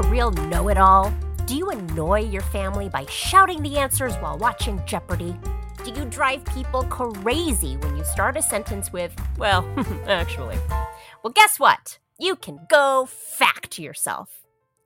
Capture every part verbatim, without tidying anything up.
a real know-it-all? Do you annoy your family by shouting the answers while watching Jeopardy? Do you drive people crazy when you start a sentence with, well, actually? Well, guess what? You can go fact yourself.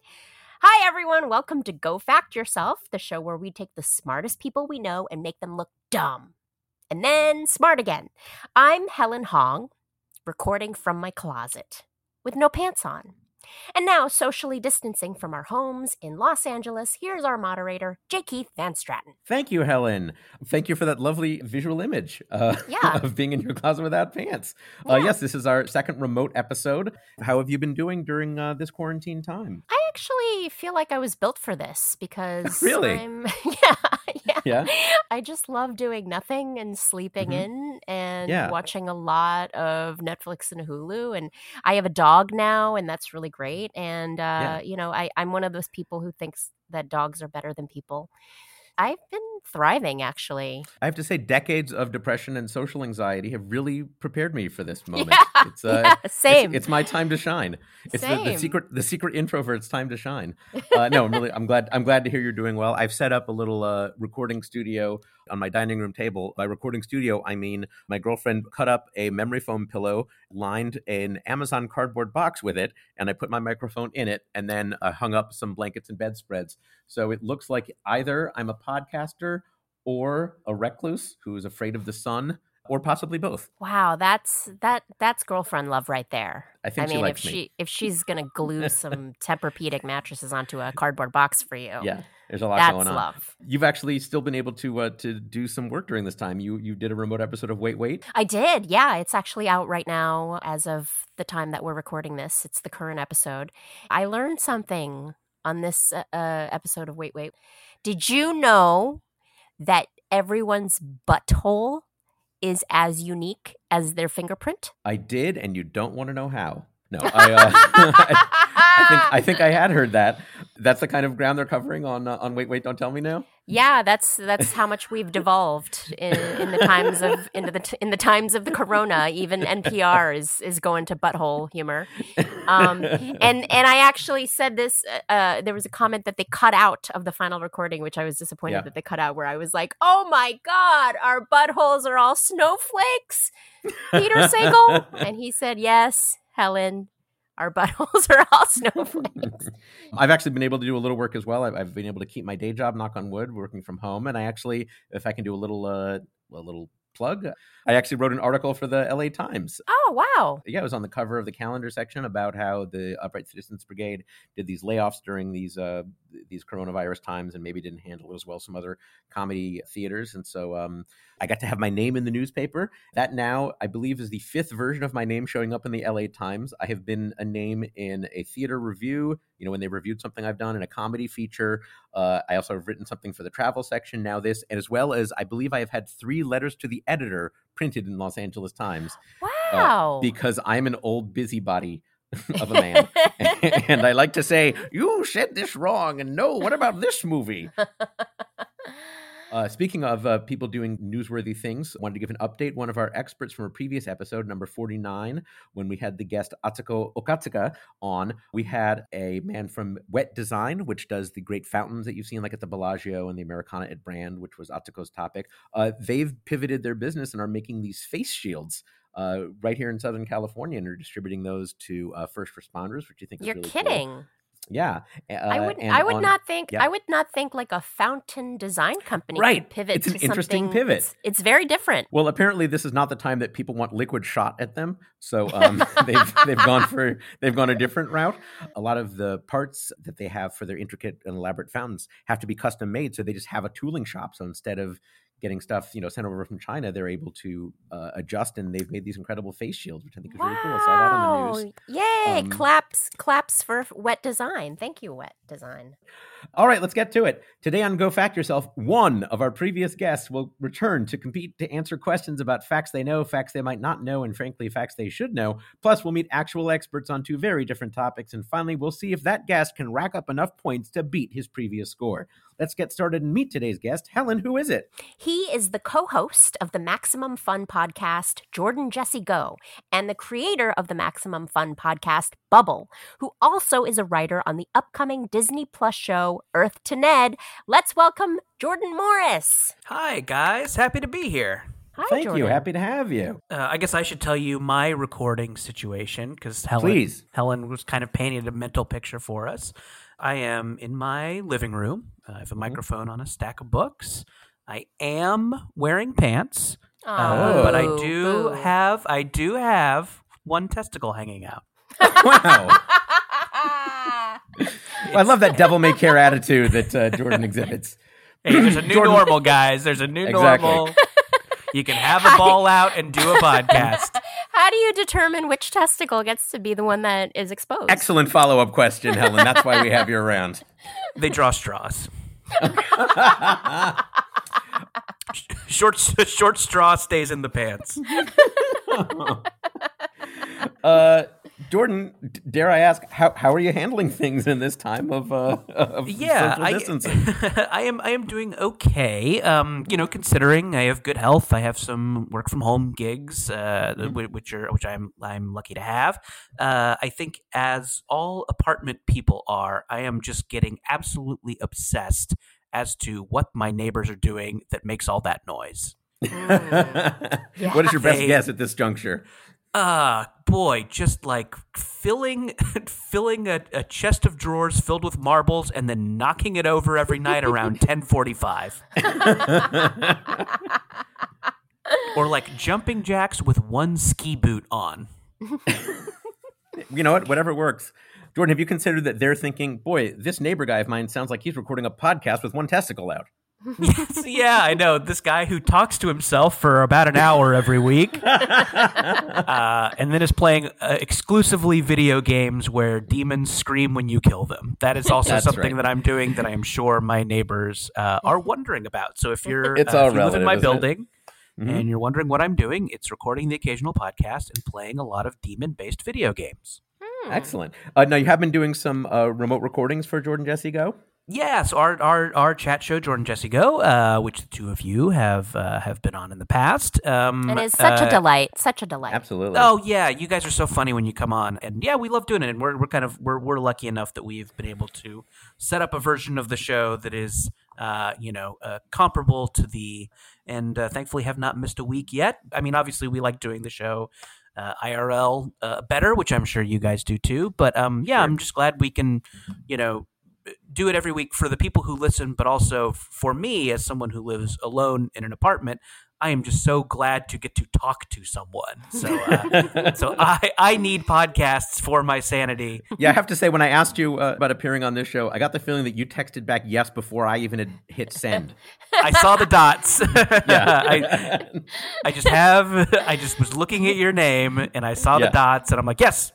Hi, everyone. Welcome to Go Fact Yourself, the show where we take the smartest people we know and make them look dumb. And then smart again. I'm Helen Hong, recording from my closet with no pants on. And now, socially distancing from our homes in Los Angeles, here's our moderator, J. Keith Van Stratton. Thank you, Helen. Thank you for that lovely visual image uh, yeah. of being in your closet without pants. Yeah. Uh, yes, this is our second remote episode. How have you been doing during uh, this quarantine time? I actually feel like I was built for this because really? I'm, yeah, yeah, yeah. I just love doing nothing and sleeping mm-hmm. in and yeah. watching a lot of Netflix and Hulu. And I have a dog now, and that's really great. And, uh, yeah. you know, I, I'm one of those people who thinks that dogs are better than people. I've been thriving, actually. I have to say, decades of depression and social anxiety have really prepared me for this moment. Yeah, it's, uh, yeah, same. It's, it's my time to shine. It's same. The, the secret, the secret introvert's time to shine. Uh, no, I'm really, I'm glad, I'm glad to hear you're doing well. I've set up a little uh, recording studio on my dining room table. By recording studio, I mean my girlfriend cut up a memory foam pillow, lined an Amazon cardboard box with it, and I put my microphone in it, and then uh, hung up some blankets and bedspreads. So it looks like either I'm a podcaster or a recluse who is afraid of the sun, or possibly both. Wow, that's that that's girlfriend love right there. I think I she mean, likes if me. she if she's gonna glue some Tempur-Pedic mattresses onto a cardboard box for you, yeah, there's a lot that's going on. Love. You've actually still been able to uh, to do some work during this time. You you did a remote episode of Wait Wait. I did. Yeah, it's actually out right now as of the time that we're recording this. It's the current episode. I learned something on this uh, episode of Wait Wait. Did you know that everyone's butthole is as unique as their fingerprint? I did, and you don't want to know how. No, I, uh, I, I think I think I had heard that. That's the kind of ground they're covering on uh, on Wait Wait Don't Tell Me Now. Yeah, that's that's how much we've devolved in, in the times of in the in the times of the corona. Even N P R is is going to butthole humor. Um, and and I actually said this. Uh, there was a comment that they cut out of the final recording, which I was disappointed yeah. that they cut out. Where I was like, "Oh my God, our buttholes are all snowflakes." Peter Sagal, and he said, "Yes, Helen, our buttholes are all snowflakes." I've actually been able to do a little work as well. I've, I've been able to keep my day job, knock on wood, working from home. And I actually, if I can do a little, uh, a little plug, I actually wrote an article for the L A Times. Oh, wow. Yeah, it was on the cover of the calendar section about how the Upright Citizens Brigade did these layoffs during these uh, these coronavirus times and maybe didn't handle it as well some other comedy theaters. And so um, I got to have my name in the newspaper. That now, I believe, is the fifth version of my name showing up in the L A Times. I have been a name in a theater review, you know, when they reviewed something I've done, in a comedy feature. Uh, I also have written something for the travel section, now this, and as well as I believe I have had three letters to the editor printed in Los Angeles Times. Wow. Uh, because I'm an old busybody of a man. And I like to say, you said this wrong, and no, what about this movie? Uh, speaking of uh, people doing newsworthy things, I wanted to give an update. One of our experts from a previous episode, number forty-nine, when we had the guest Atsuko Okatsuka on, we had a man from Wet Design, which does the great fountains that you've seen like at the Bellagio and the Americana at Brand, which was Atsuko's topic. Uh, they've pivoted their business and are making these face shields uh, right here in Southern California, and are distributing those to uh, first responders, which you think is You're really kidding. Cool. Yeah, uh, I would. I would on, not think. yeah. I would not think like a fountain design company right. could pivot. It's an to interesting something, pivot. It's, it's very different. Well, apparently, this is not the time that people want liquid shot at them, so um, they've they've gone for they've gone a different route. A lot of the parts that they have for their intricate and elaborate fountains have to be custom made, so they just have a tooling shop. So instead of getting stuff, you know, sent over from China, they're able to uh, adjust, and they've made these incredible face shields, which I think is wow. really cool. I saw that on the news. Yay! Um, claps, claps for Wet Design. Thank you, Wet Design. All right, let's get to it. Today on Go Fact Yourself, one of our previous guests will return to compete to answer questions about facts they know, facts they might not know, and frankly, facts they should know. Plus, we'll meet actual experts on two very different topics. And finally, we'll see if that guest can rack up enough points to beat his previous score. Let's get started and meet today's guest. Helen, who is it? He is the co-host of the Maximum Fun podcast, Jordan Jesse Go, and the creator of the Maximum Fun podcast, Bubble, who also is a writer on the upcoming Disney Plus show Earth to Ned. Let's welcome Jordan Morris. Hi, guys. Happy to be here. Hi, Thank Jordan. you. Happy to have you. Uh, I guess I should tell you my recording situation because Helen, Please. Helen was kind of painting a mental picture for us. I am in my living room. Uh, I have a Mm-hmm. microphone on a stack of books. I am wearing pants, Oh, uh, but I do boo. have I do have one testicle hanging out. Wow. I love that devil may care attitude that uh, Jordan exhibits. Hey, there's a new Jordan- normal, guys. There's a new Exactly. normal. You can have a ball out and do a podcast. How do you determine which testicle gets to be the one that is exposed? Excellent follow-up question, Helen. That's why we have you around. They draw straws. short short straw stays in the pants. Uh, Jordan, d- dare I ask, how how are you handling things in this time of, uh, of Yeah, social I, distancing? I am. I am doing okay. Um, you know, considering I have good health, I have some work from home gigs, uh, wh- which are which I'm I'm lucky to have. Uh, I think, as all apartment people are, I am just getting absolutely obsessed as to what my neighbors are doing that makes all that noise. What is your best They- guess at this juncture? Ah, uh, boy, just like filling filling a, a chest of drawers filled with marbles and then knocking it over every night around ten forty-five. Or like jumping jacks with one ski boot on. You know what? Whatever works. Jordan, have you considered that they're thinking, boy, this neighbor guy of mine sounds like he's recording a podcast with one testicle out? Yes, yeah, I know. This guy who talks to himself for about an hour every week uh, and then is playing uh, exclusively video games where demons scream when you kill them. That is also That's something right. that I'm doing that I am sure my neighbors uh, are wondering about. So if you're It's uh, all if you live in relative, my isn't it? building Mhm. and you're wondering what I'm doing, it's recording the occasional podcast and playing a lot of demon-based video games. Excellent. Uh, now, you have been doing some uh, remote recordings for Jordan Jesse Go? Yeah, so our our, our chat show, Jordan Jesse Go, uh, which the two of you have uh, have been on in the past. Um, And it's such uh, a delight. Such a delight. Absolutely. Oh yeah, you guys are so funny when you come on, and yeah, we love doing it. And we're we're kind of we're we're lucky enough that we've been able to set up a version of the show that is, uh, you know, uh, comparable to the, and uh, thankfully have not missed a week yet. I mean, obviously we like doing the show uh, I R L uh, better, which I'm sure you guys do too. But um, yeah, Sure. I'm just glad we can, you know, do it every week for the people who listen, but also for me as someone who lives alone in an apartment. I am just so glad to get to talk to someone. So, uh, so I, I need podcasts for my sanity. Yeah, I have to say, when I asked you uh, about appearing on this show, I got the feeling that you texted back yes before I even had hit send. I saw the dots. Yeah. I, I just have, I just was looking at your name and I saw Yeah. the dots and I'm like, yes.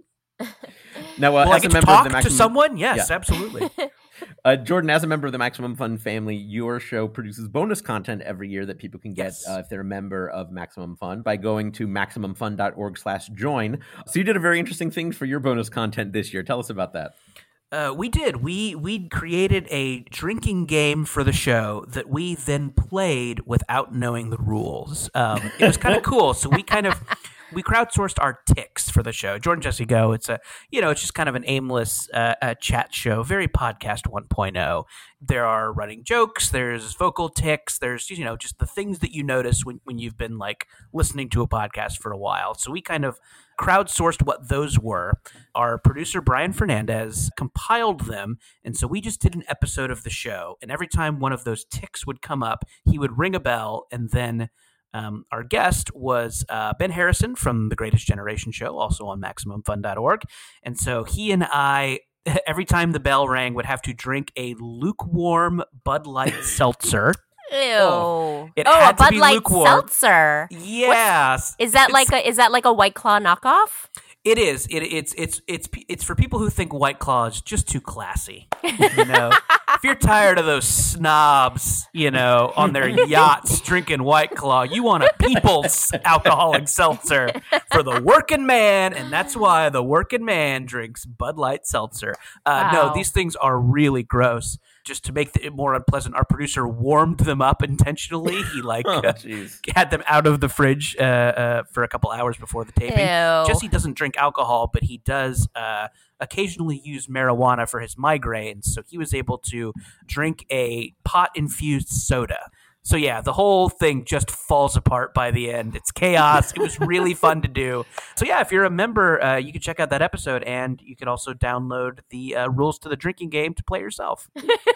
Now, uh, Will I as get a to member of talk the to Maximum, someone? Yes, Yeah. absolutely. uh, Jordan, as a member of the Maximum Fun family, your show produces bonus content every year that people can get Yes. uh, if they're a member of Maximum Fun by going to maximum fun dot org slash join. So you did a very interesting thing for your bonus content this year. Tell us about that. Uh, we did. We we created a drinking game for the show that we then played without knowing the rules. Um, it was kind of cool. So we kind of we crowdsourced our ticks for the show. Jordan Jesse Go. It's a you know it's just kind of an aimless uh, uh, chat show, very podcast one point oh. There are running jokes. There's vocal ticks. There's you know just the things that you notice when when you've been like listening to a podcast for a while. So we kind of crowdsourced what those were. Our producer, Brian Fernandez, compiled them. And so we just did an episode of the show. And every time one of those ticks would come up, he would ring a bell. And then um, our guest was uh, Ben Harrison from The Greatest Generation Show, also on maximum fun dot org. And so he and I, every time the bell rang, would have to drink a lukewarm Bud Light seltzer. Ew. Oh, it oh, had a to Bud be Light lukewarm. seltzer. Yes. Is that It's- like a is that like a White Claw knockoff? It is. It, it's it's it's it's for people who think White Claw is just too classy. You know, if you're tired of those snobs, you know, on their yachts drinking White Claw, you want a people's alcoholic seltzer for the working man, and that's why the working man drinks Bud Light seltzer. Uh, Wow. No, these things are really gross. just to make it more unpleasant, our producer warmed them up intentionally. He like Oh, uh, jeez. had them out of the fridge uh, uh, for a couple hours before the taping. Ew. Jesse doesn't drink alcohol, but he does uh, occasionally use marijuana for his migraines. So he was able to drink a pot-infused soda. So yeah, the whole thing just falls apart by the end. It's chaos. It was really fun to do. So yeah, if you're a member, uh, you can check out that episode, and you can also download the uh, rules to the drinking game to play yourself.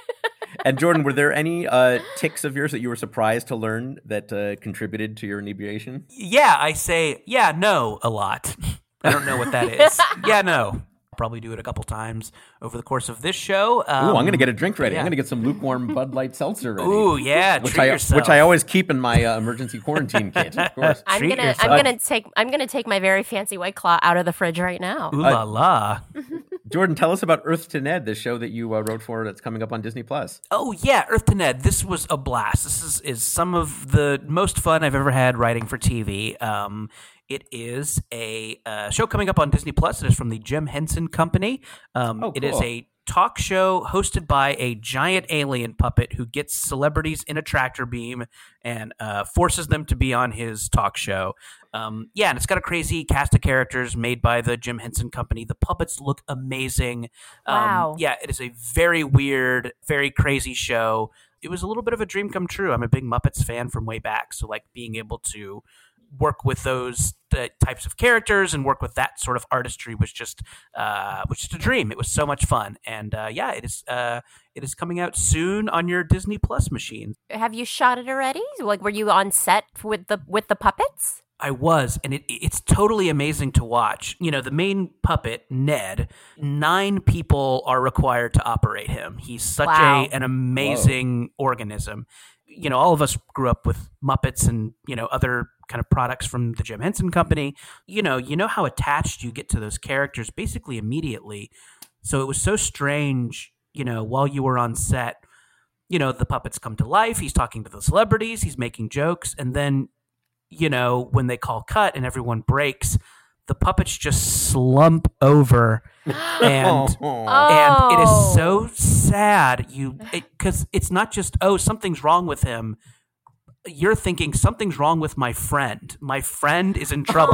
And Jordan, were there any uh, tics of yours that you were surprised to learn that uh, contributed to your inebriation? Yeah, I say yeah, no a lot. I don't know what that is. Yeah, no. Probably do it a couple times over the course of this show. Um, Ooh, I'm going to get a drink ready. yeah. I'm going to get some lukewarm Bud Light seltzer ready. Ooh, yeah, which treat I yourself. which I always keep in my uh, emergency quarantine kit. Of course. I'm Treat gonna yourself. I'm gonna take I'm gonna take my very fancy White Claw out of the fridge right now. Ooh la la. Jordan, tell us about Earth to Ned, the show that you uh, wrote for that's coming up on Disney Plus. Oh yeah, Earth to Ned. This was a blast. This is, is some of the most fun I've ever had writing for T V. Um, it is a uh, show coming up on Disney Plus. It is from the Jim Henson Company. Um, Oh, It is cool. a talk show hosted by a giant alien puppet who gets celebrities in a tractor beam and uh, forces them to be on his talk show. Um, yeah, and it's got a crazy cast of characters made by the Jim Henson Company. The puppets look amazing. Um, Wow. Yeah, it is a very weird, very crazy show. It was a little bit of a dream come true. I'm a big Muppets fan from way back, so like being able to work with those uh, types of characters and work with that sort of artistry was just uh, was just a dream. It was so much fun, and uh, yeah, it is uh, it is coming out soon on your Disney Plus machine. Have you shot it already? Like, were you on set with the with the puppets? I was, and it, it's totally amazing to watch. You know, the main puppet, Ned, nine people are required to operate him. He's such Wow. a an amazing organism. You know, all of us grew up with Muppets and, you know, other kind of products from the Jim Henson Company. You know, you know how attached you get to those characters basically immediately. So it was so strange, you know, while you were on set, you know, the puppets come to life. He's talking to the celebrities. He's making jokes. And then, you know, when they call cut and everyone breaks, the puppets just slump over and and it is so sad you because it, it's not just, oh, something's wrong with him. You're thinking something's wrong with my friend. My friend is in trouble.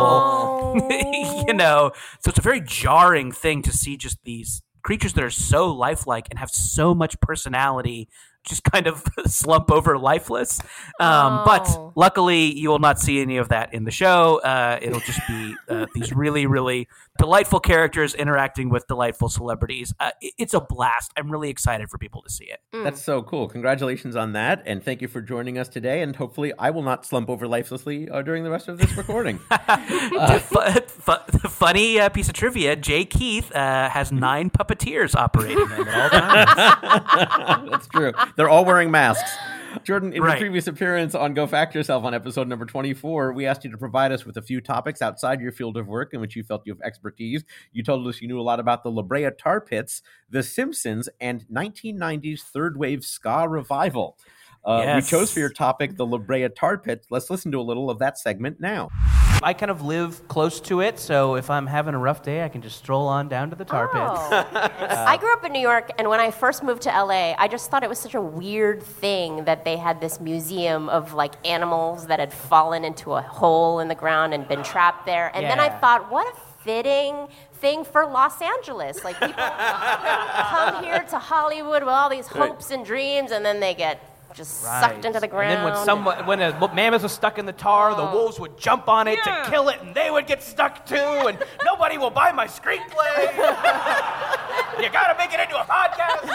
Oh. You know, so it's a very jarring thing to see just these creatures that are so lifelike and have so much personality just kind of slump over lifeless. Um, Oh. But luckily, you will not see any of that in the show. Uh, it'll just be uh, these really, really delightful characters interacting with delightful celebrities. Uh, it- it's a blast. I'm really excited for people to see it. That's so cool. Congratulations on that. And thank you for joining us today. And hopefully I will not slump over lifelessly uh, during the rest of this recording. Fu- fu- funny uh, piece of trivia, Jay Keith uh, has nine puppeteers operating him at all times. That's true. They're all wearing masks. Jordan, in Right. your previous appearance on Go Fact Yourself on episode number twenty-four, we asked you to provide us with a few topics outside your field of work in which you felt you have expertise. You told us you knew a lot about the La Brea Tar Pits, The Simpsons, and nineteen nineties third wave ska revival. Uh, Yes. We chose for your topic the La Brea Tar Pits. Let's listen to a little of that segment now. I kind of live close to it, so if I'm having a rough day, I can just stroll on down to the tar pits. Oh. I grew up in New York, and when I first moved to L A, I just thought it was such a weird thing that they had this museum of like animals that had fallen into a hole in the ground and been trapped there. And then I Yeah. thought, what a fitting thing for Los Angeles. Like people come here to Hollywood with all these hopes and dreams, and then they get just sucked into the ground. And then when someone, when a mammoth was stuck in the tar, the wolves would jump on it Yeah. to kill it, and they would get stuck too, and nobody will buy my screenplay. You gotta make it into a podcast.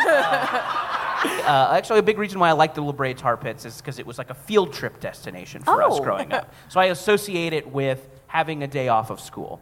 uh, actually, a big reason why I like the La Brea Tar Pits is because it was like a field trip destination for us Oh. growing up. So I associate it with having a day off of school.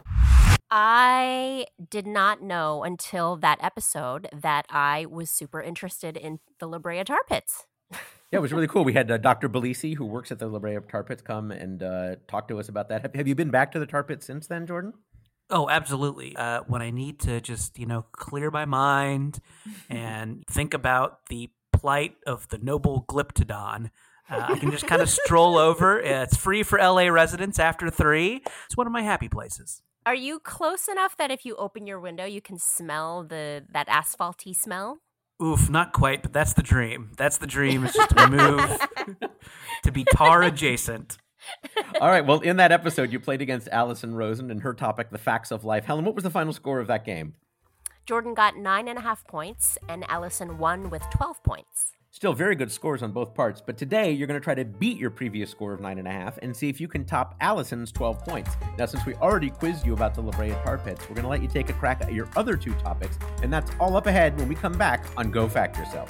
I did not know until that episode that I was super interested in the La Brea Tar Pits. Yeah, it was really cool. We had uh, Doctor Belisi, who works at the La Brea Tar Pits, come and uh, talk to us about that. Have, have you been back to the Tar Pits since then, Jordan? Oh, absolutely. Uh, when I need to just, you know, clear my mind and think about the plight of the noble Glyptodon, uh, I can just kind of stroll over. It's free for L A residents after three. It's one of my happy places. Are you close enough that if you open your window, you can smell the that asphalty smell? Oof, not quite, but that's the dream. That's the dream, is just to move to be tar adjacent. All right, well, in that episode, you played against Allison Rosen and her topic, The Facts of Life. Helen, what was the final score of that game? Jordan got nine and a half points, and Allison won with twelve points. Still very good scores on both parts, but today you're going to try to beat your previous score of nine and a half and see if you can top Allison's twelve points. Now, since we already quizzed you about the La Brea Tar Pits, we're going to let you take a crack at your other two topics, and that's all up ahead when we come back on Go Fact Yourself.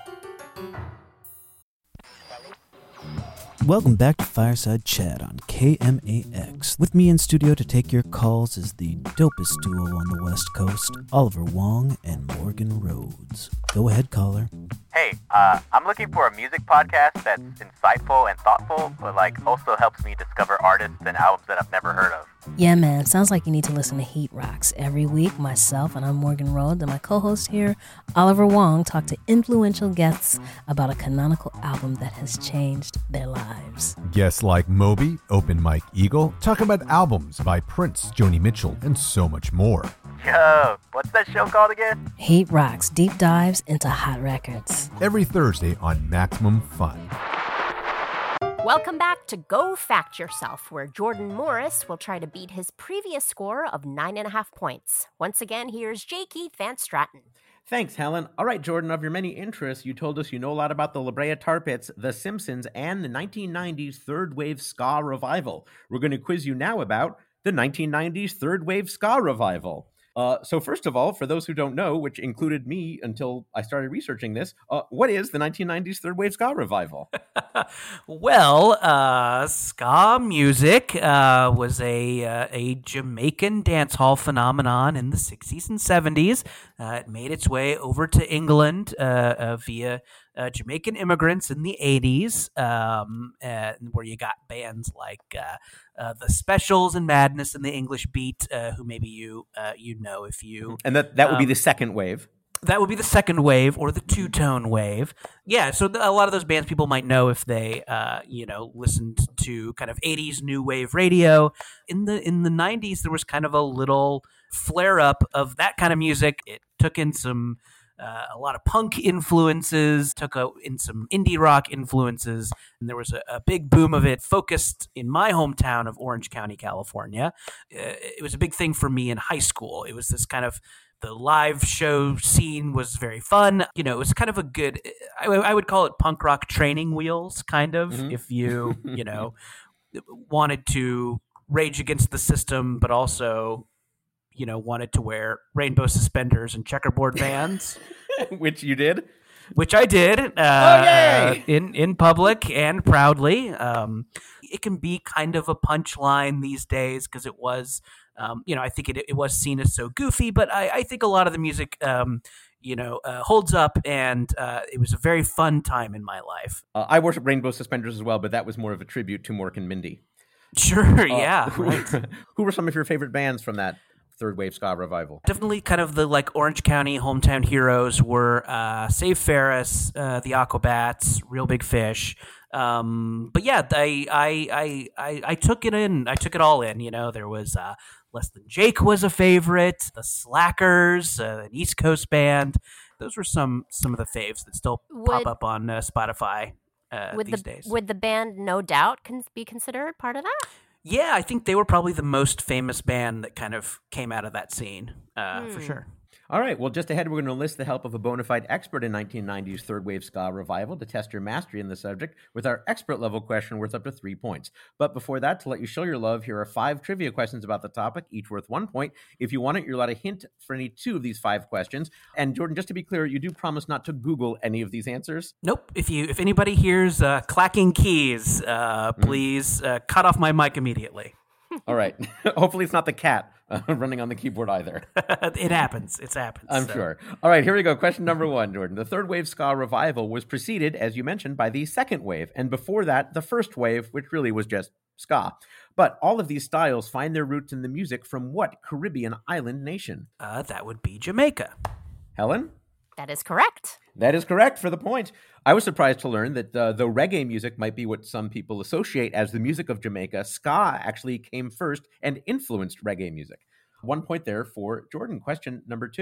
Welcome back to Fireside Chat on K M A X. With me in studio to take your calls is the dopest duo on the West Coast, Oliver Wong and Morgan Rhodes. Go ahead, caller. Hey, uh, I'm looking for a music podcast that's insightful and thoughtful, but like also helps me discover artists and albums that I've never heard of. Yeah, man. Sounds like you need to listen to Heat Rocks. Every week, myself, and I'm Morgan Rhodes, and my co-host here, Oliver Wong, talk to influential guests about a canonical album that has changed their lives. Guests like Moby, Open Mike Eagle, talk about albums by Prince, Joni Mitchell, and so much more. Yo, what's that show called again? Heat Rocks, deep dives into hot records. Every Thursday on Maximum Fun. Welcome back to Go Fact Yourself, where Jordan Morris will try to beat his previous score of nine and a half points. Once again, here's J. Keith Van Stratton. Thanks, Helen. All right, Jordan, of your many interests, you told us you know a lot about the La Brea Tar Pits, The Simpsons, and the nineteen nineties third wave ska revival. We're going to quiz you now about the nineteen nineties third wave ska revival. Uh, so first of all, for those who don't know, which included me until I started researching this, uh, what is the nineteen nineties third wave ska revival? Well, uh, ska music uh, was a uh, a Jamaican dance hall phenomenon in the sixties and seventies. Uh, it made its way over to England uh, uh, via uh, Jamaican immigrants in the eighties, um, uh, where you got bands like uh, uh, the Specials and Madness and the English Beat, uh, who maybe you uh, you know if you and that that would um, be the second wave. That would be the second wave or the two-tone wave. Yeah, so a lot of those bands people might know if they, uh, you know, listened to kind of eighties new wave radio. In the in the nineties, there was kind of a little flare-up of that kind of music. It took in some uh, a lot of punk influences, took a, in some indie rock influences, and there was a, a big boom of it focused in my hometown of Orange County, California. Uh, it was a big thing for me in high school. It was this kind of The live show scene was very fun. You know, it was kind of a good, I, I would call it punk rock training wheels, kind of, mm-hmm. if you, you know, wanted to rage against the system, but also, you know, wanted to wear rainbow suspenders and checkerboard Vans. Which you did? Which I did uh, oh, yay! in, in public and proudly. Um, it can be kind of a punchline these days because it was, um, you know, I think it, it was seen as so goofy, but I, I think a lot of the music, um, you know, uh, holds up, and uh, it was a very fun time in my life. Uh, I worship rainbow suspenders as well, but that was more of a tribute to Mork and Mindy. Sure, yeah. Uh, who, right. who were some of your favorite bands from that third wave ska revival? Definitely kind of the like Orange County hometown heroes were uh, Save Ferris, uh, the Aquabats, Real Big Fish. Um, but yeah, I, I I I I took it in. I took it all in. You know, there was uh, Less Than Jake was a favorite. The Slackers, uh, an East Coast band. Those were some some of the faves that still Would- pop up on uh, Spotify uh, Would these the days. would the band No Doubt can be considered part of that? Yeah, I think they were probably the most famous band that kind of came out of that scene, uh, Hmm. for sure. All right, well, just ahead, we're going to enlist the help of a bona fide expert in nineteen nineties third wave ska revival to test your mastery in the subject with our expert level question worth up to three points. But before that, to let you show your love, here are five trivia questions about the topic, each worth one point. If you want it, you're allowed a hint for any two of these five questions. And Jordan, just to be clear, you do promise not to Google any of these answers? Nope. If you if anybody hears uh, clacking keys, uh, please uh, cut off my mic immediately. All right. Hopefully it's not the cat uh, running on the keyboard either. It happens. It's happens. I'm so. sure. All right, here we go. Question number one, Jordan. The third wave ska revival was preceded, as you mentioned, by the second wave, and before that, the first wave, which really was just ska. But all of these styles find their roots in the music from what Caribbean island nation? Uh, that would be Jamaica. Helen? That is correct. That is correct for the point. I was surprised to learn that uh, though reggae music might be what some people associate as the music of Jamaica, ska actually came first and influenced reggae music. One point there for Jordan. Question number two.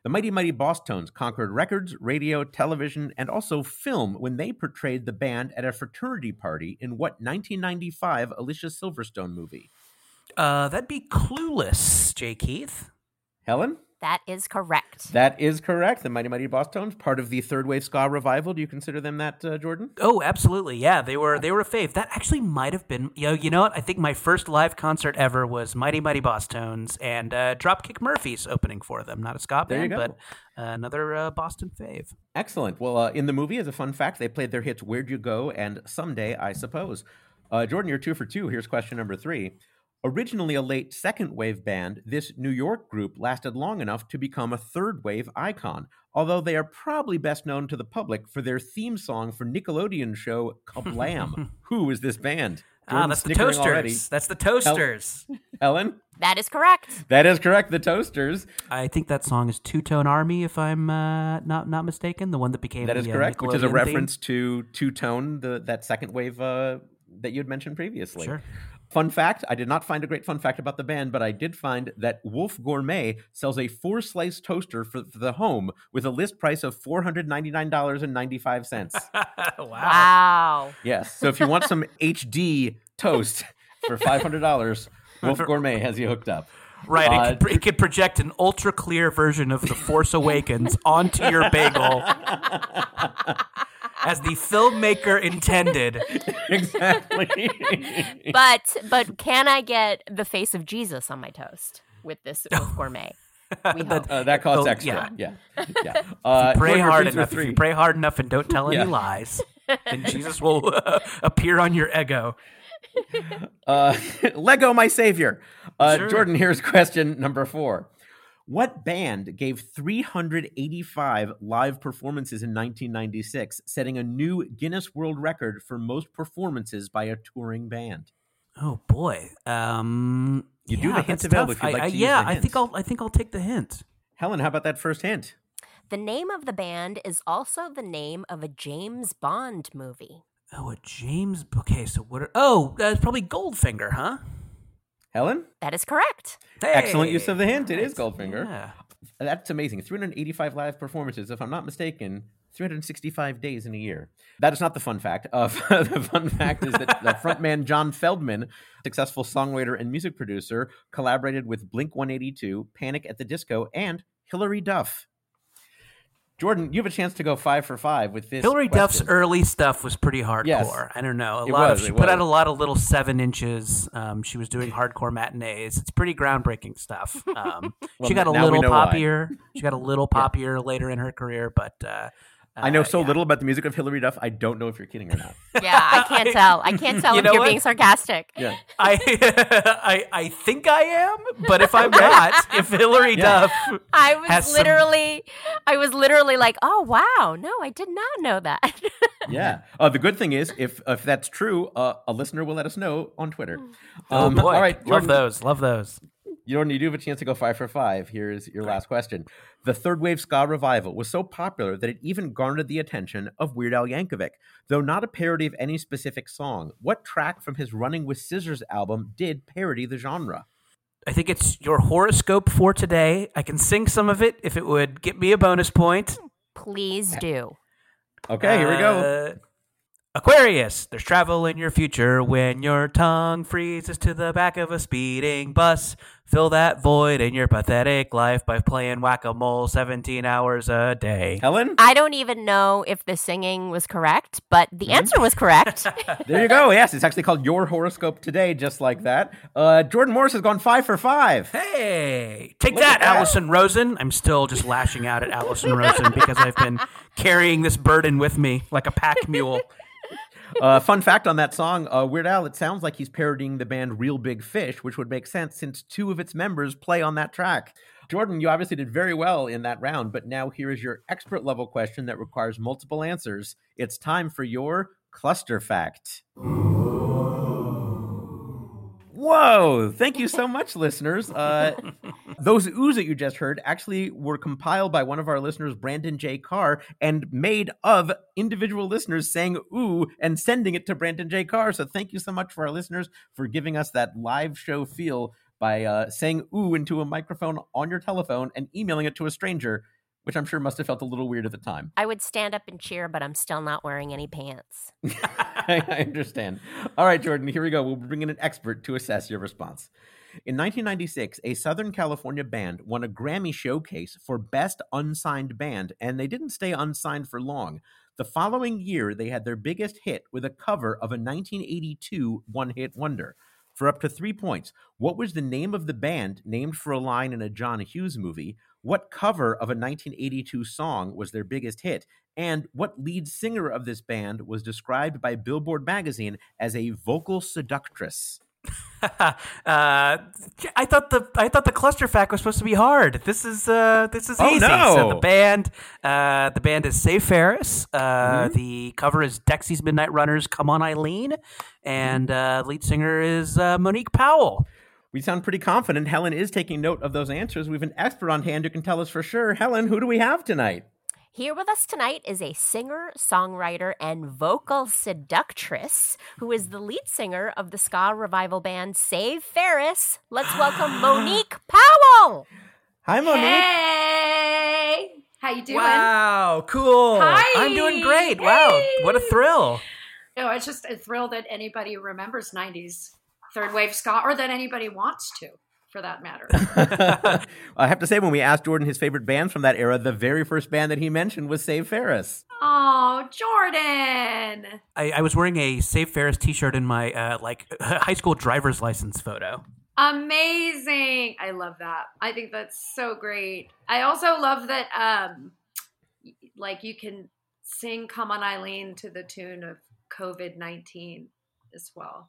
The Mighty Mighty Bosstones conquered records, radio, television, and also film when they portrayed the band at a fraternity party in what nineteen ninety-five Alicia Silverstone movie? Uh, that'd be Clueless, J. Keith. Helen? That is correct. That is correct. The Mighty Mighty Bosstones, part of the third wave ska revival. Do you consider them that, uh, Jordan? Oh, absolutely. Yeah, they were they were a fave. That actually might have been, you know, you know what? I think my first live concert ever was Mighty Mighty Bosstones and uh, Dropkick Murphys opening for them. Not a ska There you band, go. but uh, another uh, Boston fave. Excellent. Well, uh, in the movie, as a fun fact, they played their hits Where'd You Go and Someday, I Suppose. Uh, Jordan, you're two for two. Here's question number three. Originally a late second wave band, this New York group lasted long enough to become a third wave icon, although they are probably best known to the public for their theme song for Nickelodeon show Kablam. Who is this band? Ah, Jordan's that's the snickering Toasters. already. That's the Toasters. Helen? That is correct. That is correct, the Toasters. I think that song is Two Tone Army, if I'm uh, not not mistaken. The one that became That is the, correct, uh, which is a Nickelodeon reference to Two Tone, the that second wave uh, that you had mentioned previously. Sure. Fun fact, I did not find a great fun fact about the band, but I did find that Wolf Gourmet sells a four-slice toaster for, for the home with a list price of four hundred ninety-nine dollars and ninety-five cents. wow. Wow. Yes, so if you want some H D toast for five hundred dollars, Wolf Gourmet has you hooked up. Right, Uh, it, could, it could project an ultra clear version of The Force Awakens onto your bagel as the filmmaker intended. Exactly. But but can I get the face of Jesus on my toast with this Wolf Gourmet? We hope. Uh, that costs Oh, extra. Yeah. yeah. Uh, Pray Jordan, hard you're two for enough. If three. you pray hard enough and don't tell Yeah. any lies, then Jesus will uh, appear on your ego. Uh, Lego, my savior. Uh, Sure. Jordan, here's question number four. What band gave three hundred eighty-five live performances in nineteen ninety-six, setting a new Guinness World Record for most performances by a touring band? Oh boy. Um, You do yeah, have hints that's available tough. if you'd like I, I, to use yeah, the I think hints. I'll. I think I'll take the hint. Helen, how about that first hint? The name of the band is also the name of a James Bond movie. Oh, a James. Okay, so what? Are, oh, that's probably Goldfinger, huh? Helen? That is correct. Excellent Hey! use of the hint. It is Goldfinger. Yeah. That's amazing. three hundred eighty-five live performances, if I'm not mistaken, three hundred sixty-five days in a year. That is not the fun fact. Uh, the fun fact is that the frontman John Feldman, successful songwriter and music producer, collaborated with Blink one eighty-two, Panic at the Disco, and Hilary Duff. Jordan, you have a chance to go five for five with this. Hillary Duff's question. early stuff was pretty hardcore. Yes. I don't know. A It lot was, of she it put out was. a lot of little seven inches. Um, she was doing hardcore matinees. It's pretty groundbreaking stuff. Um, Well, she got a now we little know why. poppier. She got a little poppier later in her career, but uh, I know uh, so yeah. little about the music of Hilary Duff. I don't know if you're kidding or not. Yeah, I can't tell. I can't tell You if know you're what? being sarcastic. Yeah. I, I I think I am, but if I'm not, if Hillary Yeah. Duff, I was has some- literally, I was literally like, oh wow, no, I did not know that. Yeah. Uh, the good thing is, if if that's true, uh, a listener will let us know on Twitter. oh Um, boy, All right, love Jordan, those, love those. Jordan, you do have a chance to go five for five. Here's your last question. The third wave ska revival was so popular that it even garnered the attention of Weird Al Yankovic. Though not a parody of any specific song, what track from his Running with Scissors album did parody the genre? I think it's your horoscope for today. I can sing some of it if it would get me a bonus point. Please do. Okay, here we go. Uh, Aquarius, there's travel in your future when your tongue freezes to the back of a speeding bus. Fill that void in your pathetic life by playing whack-a-mole seventeen hours a day. Helen, I don't even know if the singing was correct, but the answer was correct. there you go. Yes, it's actually called Your Horoscope Today, just like that. Uh, Jordan Morris has gone five for five. Hey, take Look at that, that. Allison Rosen. I'm still just lashing out at Allison Rosen because I've been carrying this burden with me like a pack mule. Uh, fun fact on that song, uh, Weird Al, it sounds like he's parodying the band Real Big Fish, which would make sense since two of its members play on that track. Jordan, you obviously did very well in that round, but now here is your expert level question that requires multiple answers. It's time for your cluster fact. Whoa! Thank you so much, listeners. Uh, those oohs that you just heard actually were compiled by one of our listeners, Brandon J. Carr, and made of individual listeners saying ooh and sending it to Brandon J. Carr. So thank you so much for our listeners for giving us that live show feel by uh, saying ooh into a microphone on your telephone and emailing it to a stranger, which I'm sure must have felt a little weird at the time. I would stand up and cheer, but I'm still not wearing any pants. I, I understand. All right, Jordan, here we go. We'll bring in an expert to assess your response. In nineteen ninety-six, a Southern California band won a Grammy showcase for Best Unsigned Band, and they didn't stay unsigned for long. The following year, they had their biggest hit with a cover of a nineteen eighty-two one-hit wonder. For up to three points, what was the name of the band named for a line in a John Hughes movie? What cover of a nineteen eighty-two song was their biggest hit? And what lead singer of this band was described by Billboard magazine as a vocal seductress? uh, I thought the I thought the cluster fact was supposed to be hard. This is uh, this is Oh, easy. no. So the band, uh, the band is Save Ferris. Uh, Mhm. The cover is Dexy's Midnight Runners' "Come On Eileen," and uh, lead singer is uh, Monique Powell. We sound pretty confident. Helen is taking note of those answers. We have an expert on hand who can tell us for sure. Helen, who do we have tonight? Here with us tonight is a singer, songwriter, and vocal seductress who is the lead singer of the ska revival band Save Ferris. Let's welcome Monique Powell. Hi, Monique. Hey, how you doing? Wow, cool. Hi. I'm doing great. Wow, what a thrill. No, it's just a thrill that anybody remembers nineties third wave ska, or that anybody wants to, for that matter. I have to say, when we asked Jordan his favorite bands from that era, the very first band that he mentioned was Save Ferris. Oh, Jordan. I, I was wearing a Save Ferris T-shirt in my uh, like high school driver's license photo. Amazing. I love that. I think that's so great. I also love that, um, y- like, you can sing Come On Eileen to the tune of COVID nineteen as well.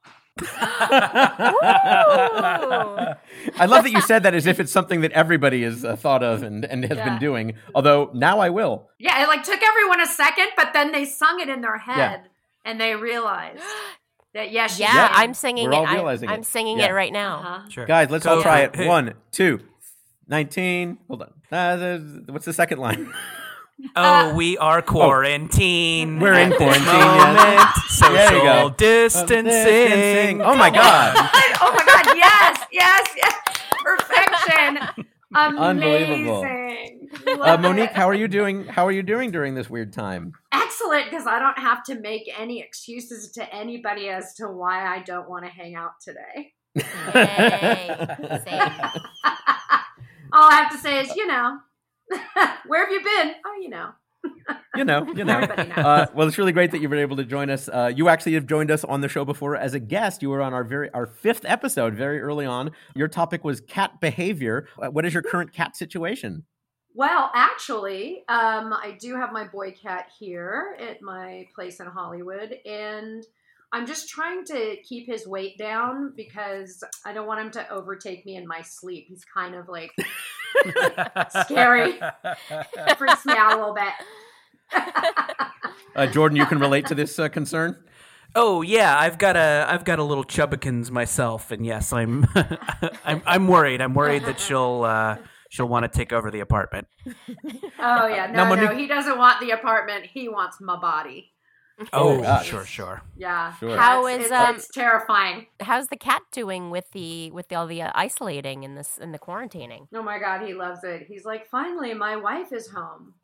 I love that you said that as if it's something that everybody has uh, thought of and, and has Yeah. been doing. Although now I will. Yeah, it like took everyone a second, but then they sung it in their head Yeah. and they realized that, yes, Yeah, you can. I'm singing We're it. all I'm- realizing I'm, it. singing Yeah. it right now. Uh-huh. Sure. Guys, let's So- all try it. Hey. One, two, nineteen. Hold on. Uh, the, what's the second line? Oh, we are quarantined. We're in at this quarantine, moment. yes. Social There you go. distancing. Distancing. Oh, my God. Oh my God, yes, yes, yes. Perfection. Unbelievable. Amazing. Uh, Love Monique, it. how are you doing? How are you doing during this weird time? Excellent, because I don't have to make any excuses to anybody as to why I don't want to hang out today. Yay. Same. All I have to say is, you know, where have you been? Oh, you know. You know, you know. Everybody knows. Uh, well, it's really great that you were able to join us. Uh, you actually have joined us on the show before as a guest. You were on our very our fifth episode very early on. Your topic was cat behavior. Uh, what is your current cat situation? Well, actually, um, I do have my boy cat here at my place in Hollywood, and I'm just trying to keep his weight down because I don't want him to overtake me in my sleep. He's kind of like scary. Freaks me out a little bit. Uh, Jordan, you can relate to this uh, concern? Oh yeah, I've got a I've got a little Chubbikins myself, and yes, I'm I'm I'm worried. I'm worried that she'll uh, she'll want to take over the apartment. Oh yeah, Now, no, no, Monique- he doesn't want the apartment. He wants my body. Oh, gosh. sure, sure. Yeah, Sure. How It's- is, it's, um, it's terrifying. How's the cat doing with the with all the uh, isolating and this and the quarantining? Oh my God, he loves it. He's like, finally, my wife is home.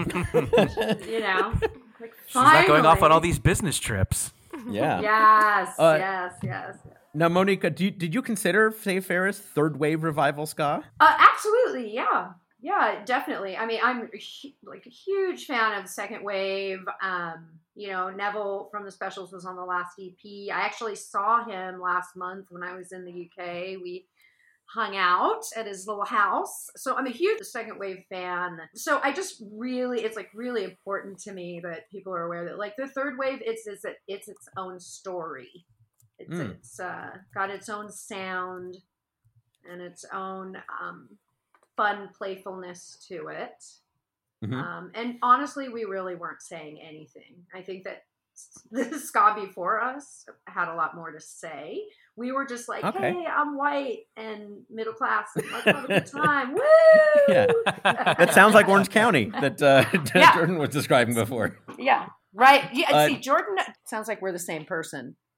You know, like She's not going off on finally. all these business trips. Yeah. Yes, Uh, yes, yes. Now, Monique, uh, do you, did you consider Save Ferris third wave revival ska? Uh, absolutely, yeah, yeah, definitely. I mean, I'm a hu- like a huge fan of second wave. Um, you know, Neville from the Specials was on the last E P. I actually saw him last month when I was in the U K. We hung out at his little house. So I'm a huge second wave fan. So I just really, it's like really important to me that people are aware that like the third wave, it's it's it's its own story. It's Mm. it's uh, got its own sound and its own um, fun playfulness to it. Mhm. Um, and honestly, we really weren't saying anything. I think that the ska before us had a lot more to say. We were just like, Okay. hey, I'm white and middle class and let's have a good time. Woo! Yeah. That sounds like Orange County that uh, Yeah. Jordan was describing before. Yeah, right. Yeah, Uh, see, Jordan sounds like we're the same person.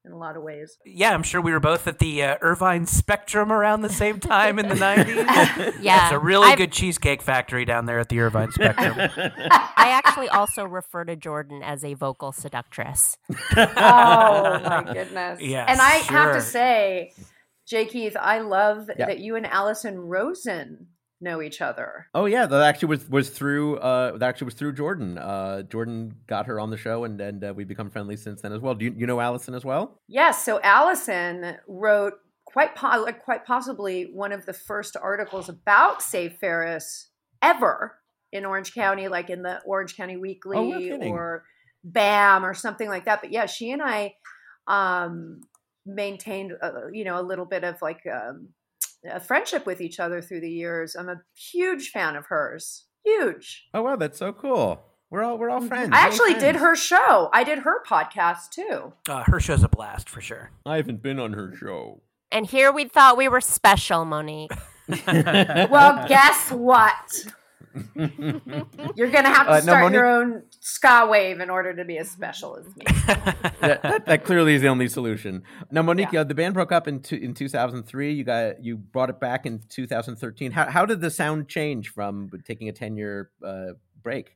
in a lot of ways. Yeah, I'm sure we were both at the uh, Irvine Spectrum around the same time in the nineties. Yeah. It's a really I've, good cheesecake factory down there at the Irvine Spectrum. I actually also refer to Jordan as a vocal seductress. Oh, my goodness. Yes, and I sure. have to say, J. Keith, I love Yeah. that you and Allison Rosen know each other. Oh yeah, that actually was was through uh that actually was through Jordan. Uh, Jordan got her on the show, and and uh, we've become friendly since then as well. Do you, you know Allison as well? Yes, so Allison wrote quite po- like quite possibly one of the first articles about Save Ferris ever in Orange County, like in the Orange County Weekly Oh, no kidding. or BAM or something like that. But yeah, she and I um, maintained, uh, you know, a little bit of like um, a friendship with each other through the years. I'm a huge fan of hers. Huge. Oh wow, that's so cool. We're all we're all friends. I We're actually friends. did her show. I did her podcast too. Uh, her show's a blast for sure. I haven't been on her show. And here we thought we were special, Monique. Well, guess what? You're going to have to Uh, no, start Monique- your own ska wave in order to be as special as me. that, that, that clearly is the only solution. Now, Monique, Yeah. uh, the band broke up in two, in two thousand three. You got you brought it back in two thousand thirteen. How how did the sound change from taking a ten year uh, break?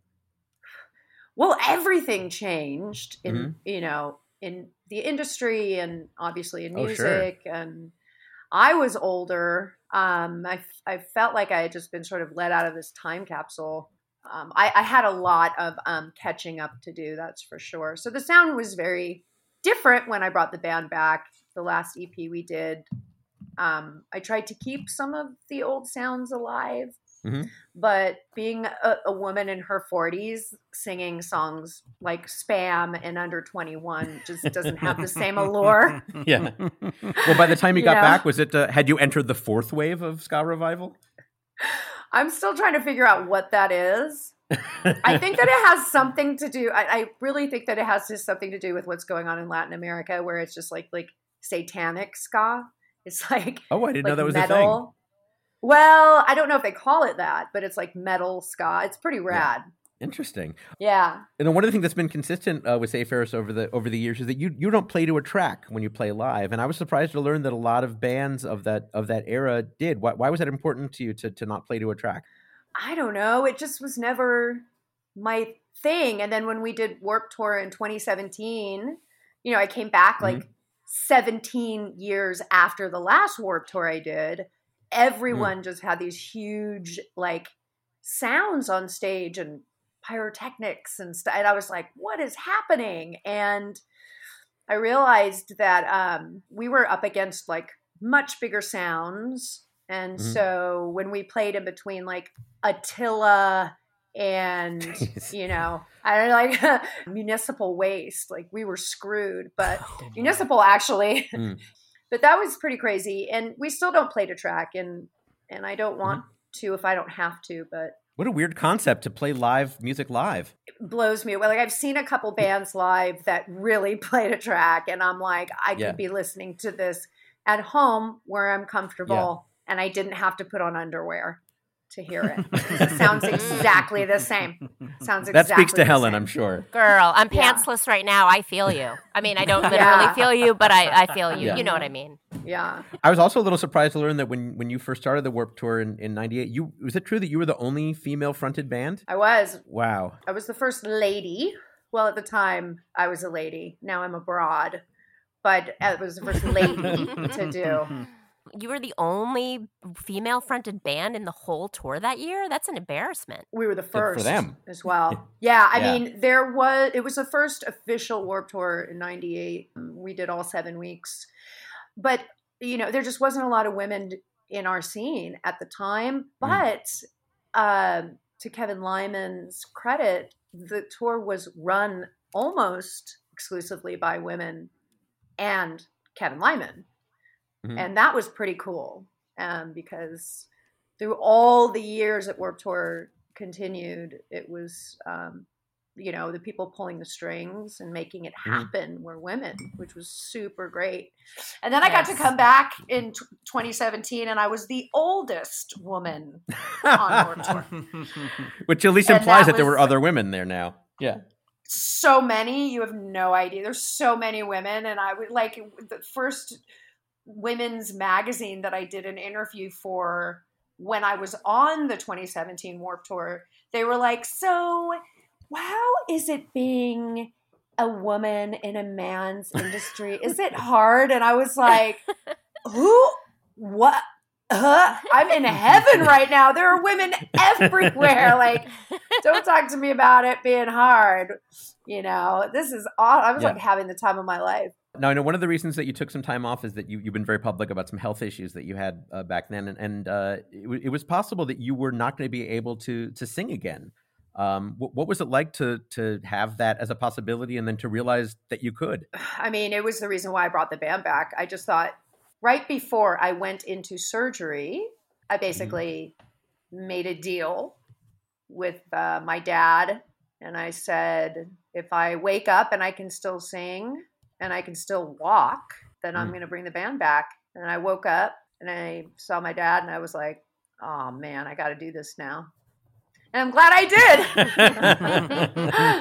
Well, everything changed in, Mhm. you know, in the industry and obviously in Oh, sure. music. And I was older. Um, I, I felt like I had just been sort of let out of this time capsule. Um, I, I had a lot of um, catching up to do, that's for sure. So the sound was very different when I brought the band back. The last E P we did, um, I tried to keep some of the old sounds alive. Mhm. But being a, a woman in her forties singing songs like Spam and Under twenty-one just doesn't have the same allure. Yeah. Well, by the time you You got know? back, was it uh, had you entered the fourth wave of ska revival? I'm still trying to figure out what that is. I think that it has something to do. I, I really think that it has just something to do with what's going on in Latin America, where it's just like like satanic ska. It's like Oh, I didn't like know that was metal. a thing. Well, I don't know if they call it that, but it's like metal ska. It's pretty rad. Interesting. Yeah. And one of the things that's been consistent uh, with Save Ferris over the over the years is that you you don't play to a track when you play live. And I was surprised to learn that a lot of bands of that of that era did. Why, why was that important to you to to not play to a track? I don't know. It just was never my thing. And then when we did Warped Tour in twenty seventeen, you know, I came back like Mhm. seventeen years after the last Warped Tour I did. Everyone just had these huge like sounds on stage and pyrotechnics and stuff. And I was like, what is happening? And I realized that um, we were up against like much bigger sounds. And Mhm. so when we played in between like Attila and, Jeez. you know, I like Municipal Waste, like we were screwed. But Municipal actually, Mm. but that was pretty crazy. And we still don't play to track. And, and I don't want to if I don't have to, but What a weird concept to play live music live. blows me away. Like I've seen a couple bands live that really played a track, and I'm like, I could Yeah. be listening to this at home where I'm comfortable, and I didn't have to put on underwear to hear it. It sounds exactly the same. Sounds exactly That speaks to the Helen, same. I'm sure. Girl, I'm Yeah. pantsless right now. I feel you. I mean, I don't literally Yeah. feel you, but I, I feel you. Yeah. You know what I mean? Yeah. I was also a little surprised to learn that when, when you first started the Warped Tour in, in ninety-eight, you was it true that you were the only female fronted band? I was. Wow. I was the first lady. Well, at the time, I was a lady. Now I'm a broad. But I was the first lady to do. You were the only female fronted band in the whole tour that year? That's an embarrassment. We were the for first them. as well. Yeah, I Yeah. mean, there was it was the first official Warped Tour in ninety-eight. We did all seven weeks. But, you know, there just wasn't a lot of women in our scene at the time. But um, to Kevin Lyman's credit, the tour was run almost exclusively by women and Kevin Lyman. Mhm. And that was pretty cool um, because through all the years that Warped Tour continued, it was, um, you know, the people pulling the strings and making it happen were women, which was super great. And then I got to Yes. come back in t- twenty seventeen, and I was the oldest woman on Warped Tour. Which at least And implies that that, there was- were other women there now. Yeah. so many. You have no idea. There's so many women. And I would like the first women's magazine that I did an interview for when I was on the twenty seventeen Warped Tour. They were like, so how is it being a woman in a man's industry? Is it hard? And I was like, who, what? Uh, I'm in heaven right now. There are women everywhere. Like, don't talk to me about it being hard. You know, this is all, I was Yeah. like having the time of my life. Now, I know one of the reasons that you took some time off is that you, you've been very public about some health issues that you had uh, back then. And, and uh, it, w- it was possible that you were not going to be able to to sing again. Um, what, what was it like to to have that as a possibility and then to realize that you could? I mean, it was the reason why I brought the band back. I just thought right before I went into surgery, I basically mm-hmm. made a deal with uh, my dad. And I said, if I wake up and I can still sing and I can still walk, then mm. I'm going to bring the band back. And I woke up and I saw my dad and I was like, oh man, I got to do this now. And I'm glad I did.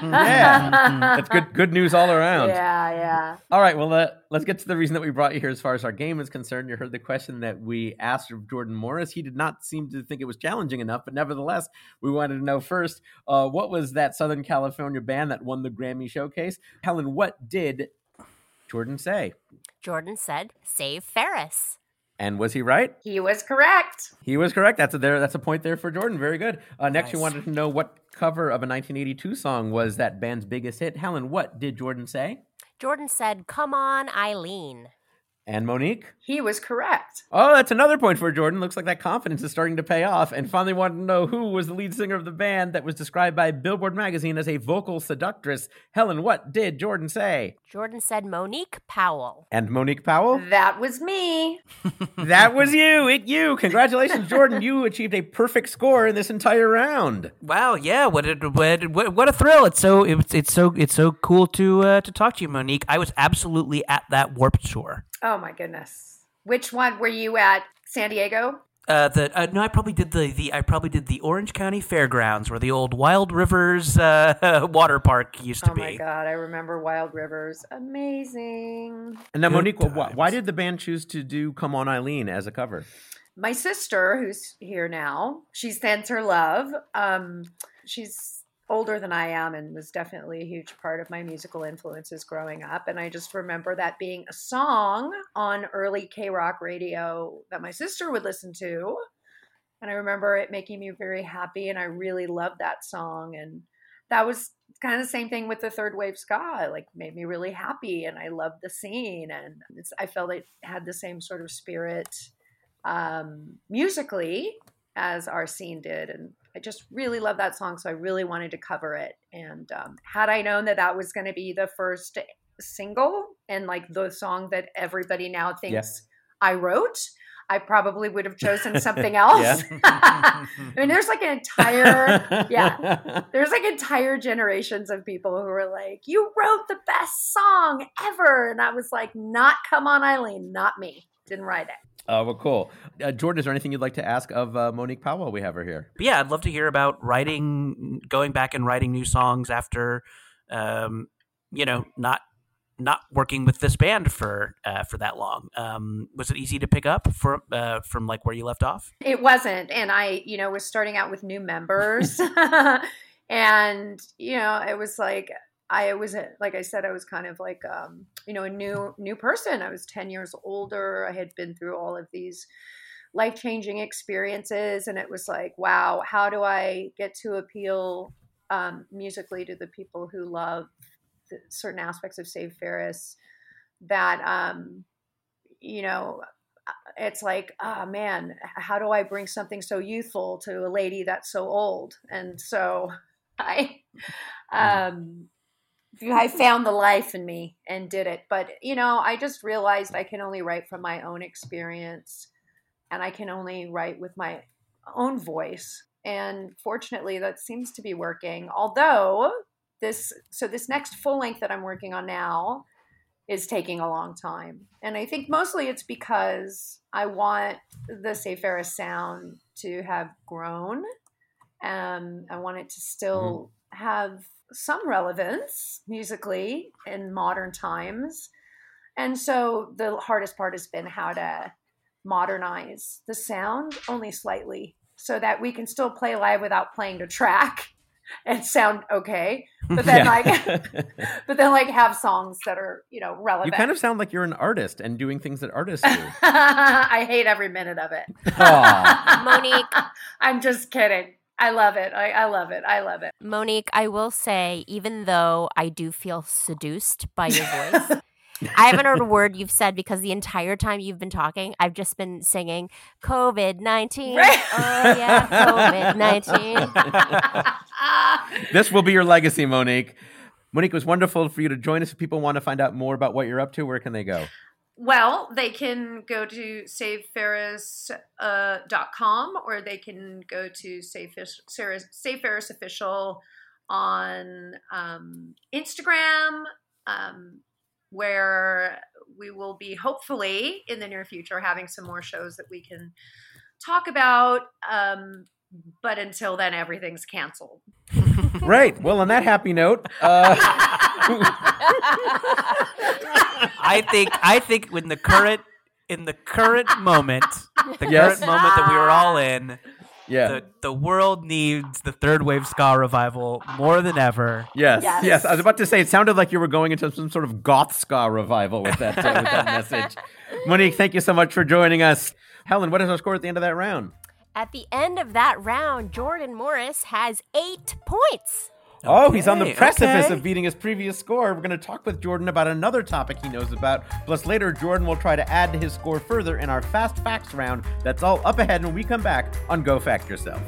Yeah, that's good. Good news all around. Yeah, yeah. All right. Well, uh, let's get to the reason that we brought you here. As far as our game is concerned, you heard the question that we asked of Jordan Morris. He did not seem to think it was challenging enough, but nevertheless, we wanted to know first, uh, what was that Southern California band that won the Grammy Showcase? Helen, what did Jordan say? Jordan said, "Save Ferris." And was he right? He was correct. He was correct. That's a there. That's a point there for Jordan. Very good. Uh, next, Nice. you wanted to know what cover of a nineteen eighty-two song was that band's biggest hit. Helen, what did Jordan say? Jordan said, "Come on, Eileen." And Monique? He was correct. Oh, that's another point for Jordan. Looks like that confidence is starting to pay off. And finally wanted to know who was the lead singer of the band that was described by Billboard magazine as a vocal seductress. Helen, what did Jordan say? Jordan said, "Monique Powell." And Monique Powell? That was me. That was you. It you. Congratulations, Jordan. You achieved a perfect score in this entire round. Wow, yeah, what a what, what, what a thrill! It's so it's it's so it's so cool to uh, to talk to you, Monique. I was absolutely at that Warped Tour. Oh my goodness. Which one were you at? San Diego? Uh, the uh, no, I probably did the, the I probably did the Orange County Fairgrounds, where the old Wild Rivers uh, water park used to Oh be. my God, I remember Wild Rivers. Amazing. And now, Good Monique, why, times. why did the band choose to do Come On Eileen as a cover? My sister, who's here now, she sends her love. Um, she's older than I am and was definitely a huge part of my musical influences growing up. And I just remember that being a song on early K-Rock radio that my sister would listen to. And I remember it making me very happy. And I really loved that song. And that was kind of the same thing with the Third Wave Ska. It like made me really happy. And I loved the scene. And it's, I felt it had the same sort of spirit um, musically as our scene did. And I just really love that song, so I really wanted to cover it. And um, had I known that that was going to be the first single and like the song that everybody now thinks Yeah. I wrote, I probably would have chosen something else. Yeah. I mean, there's like an entire, yeah, there's like entire generations of people who are like, you wrote the best song ever. And I was like, not Come On Eileen, not me. Didn't write it. Oh, well, cool. Uh, Jordan, is there anything you'd like to ask of uh, Monique Powell while we have her here? But yeah, I'd love to hear about writing, going back and writing new songs after, um, you know, not not working with this band for uh, for that long. Um, was it easy to pick up for uh, from like where you left off? It wasn't. And I, you know, was starting out with new members. And, you know, it was like, I was, like I said, I was kind of like, um, you know, a new, new person. I was ten years older. I had been through all of these life-changing experiences. And it was like, wow, how do I get to appeal um, musically to the people who love the certain aspects of Save Ferris that, um, you know, it's like, oh man, how do I bring something so youthful to a lady that's so old? And so I, um, I found the life in me and did it. But, you know, I just realized I can only write from my own experience and I can only write with my own voice. And fortunately, that seems to be working. Although this, so this next full length that I'm working on now is taking a long time. And I think mostly it's because I want the Save Ferris sound to have grown. Um, I want it to still mm-hmm. have some relevance musically in modern times. And so the hardest part has been how to modernize the sound only slightly so that we can still play live without playing to track and sound okay. But then Yeah. like, but then like have songs that are, you know, relevant. You kind of sound like you're an artist and doing things that artists do. I hate every minute of it. Aw. Monique. I'm just kidding. I love it. I, I love it. I love it. Monique, I will say, even though I do feel seduced by your voice, I haven't heard a word you've said because the entire time you've been talking, I've just been singing COVID nineteen. Right. Oh, yeah, COVID nineteen. This will be your legacy, Monique. Monique, it was wonderful for you to join us. If people want to find out more about what you're up to, where can they go? Well, they can go to save ferris dot com uh, or they can go to Save Ferris, Save Ferris Official on um, Instagram, um, where we will be hopefully in the near future having some more shows that we can talk about. Um, but until then, everything's canceled. Right. Well, on that happy note, uh, I think I think in the current in the current moment, the Yes. current moment that we are all in, yeah. the the world needs the third wave ska revival more than ever. Yes, yes, Yes. I was about to say, it sounded like you were going into some sort of goth ska revival with that, uh, with that message. Monique, thank you so much for joining us. Helen, what is our score at the end of that round? At the end of that round, Jordan Morris has eight points. Oh, he's on the Okay, precipice okay. of beating his previous score. We're going to talk with Jordan about another topic he knows about. Plus, later, Jordan will try to add to his score further in our Fast Facts round. That's all up ahead when we come back on Go Fact Yourself.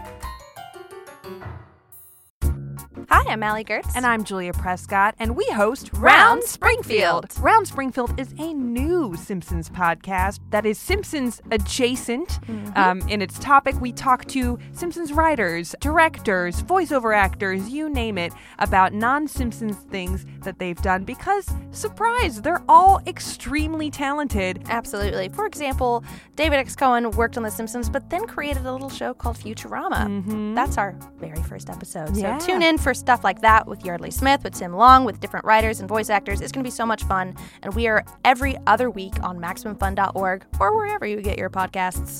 Hi, I'm Allie Gertz. And I'm Julia Prescott, and we host Round Springfield. Round Springfield is a new Simpsons podcast that is Simpsons adjacent. Mm-hmm. Um, in its topic, we talk to Simpsons writers, directors, voiceover actors, you name it, about non-Simpsons things that they've done because, surprise, they're all extremely talented. Absolutely. For example, David X. Cohen worked on The Simpsons, but then created a little show called Futurama. Mhm. That's our very first episode. Yeah. So tune in for stuff like that with Yardley Smith, with Tim Long, with different writers and voice actors. It's going to be so much fun. And we are every other week on Maximum Fun dot org or wherever you get your podcasts.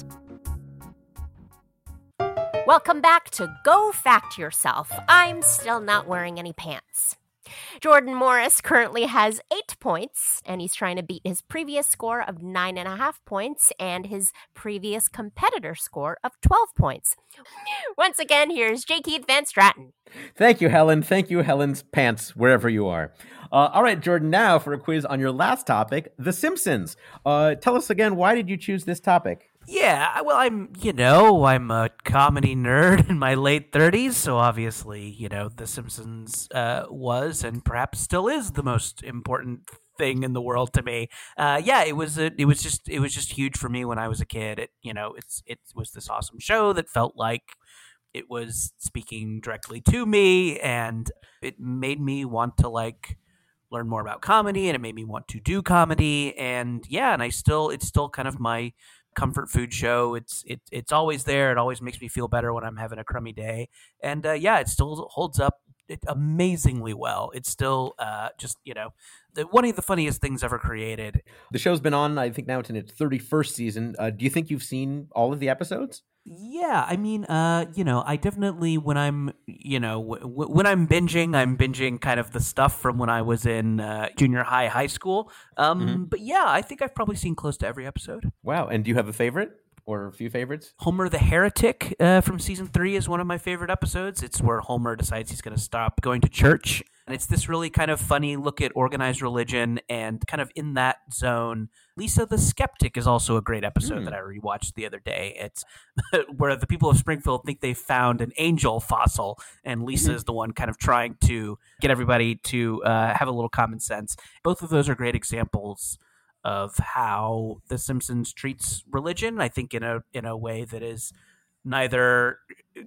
Welcome back to Go Fact Yourself. I'm still not wearing any pants. Jordan Morris currently has eight points, and he's trying to beat his previous score of nine and a half points and his previous competitor score of twelve points. Once again, here's J. Keith Van Stratten. Thank you, Helen. Thank you, Helen's pants, wherever you are. Uh, all right, Jordan, now for a quiz on your last topic, The Simpsons. Uh, tell us again, why did you choose this topic? Yeah, well, I'm, you know, I'm a comedy nerd in my late thirties, so obviously, you know, The Simpsons uh, was and perhaps still is the most important thing in the world to me. Uh, yeah, it was a, it was just it was just huge for me when I was a kid. It, you know, it's it was this awesome show that felt like it was speaking directly to me, and it made me want to like learn more about comedy, and it made me want to do comedy, and yeah, and I still it's still kind of my comfort food show. It's it, it's always there. It always makes me feel better when I'm having a crummy day. And uh, yeah, it still holds up it amazingly well. It's still uh, just, you know, the, one of the funniest things ever created. The show's been on, I think now it's in its thirty-first season. Uh, do you think you've seen all of the episodes? Yeah, I mean, uh, you know, I definitely, when I'm, you know, w- w- when I'm binging, I'm binging kind of the stuff from when I was in uh, junior high, high school. Um, Mhm. But yeah, I think I've probably seen close to every episode. Wow. And do you have a favorite or a few favorites? Homer the Heretic uh, from season three is one of my favorite episodes. It's where Homer decides he's going to stop going to church. And it's this really kind of funny look at organized religion, and kind of in that zone, Lisa the Skeptic is also a great episode Mm. that I rewatched the other day. It's where the people of Springfield think they found an angel fossil, and Lisa is the one kind of trying to get everybody to uh, have a little common sense. Both of those are great examples of how The Simpsons treats religion, I think in a in a way that is neither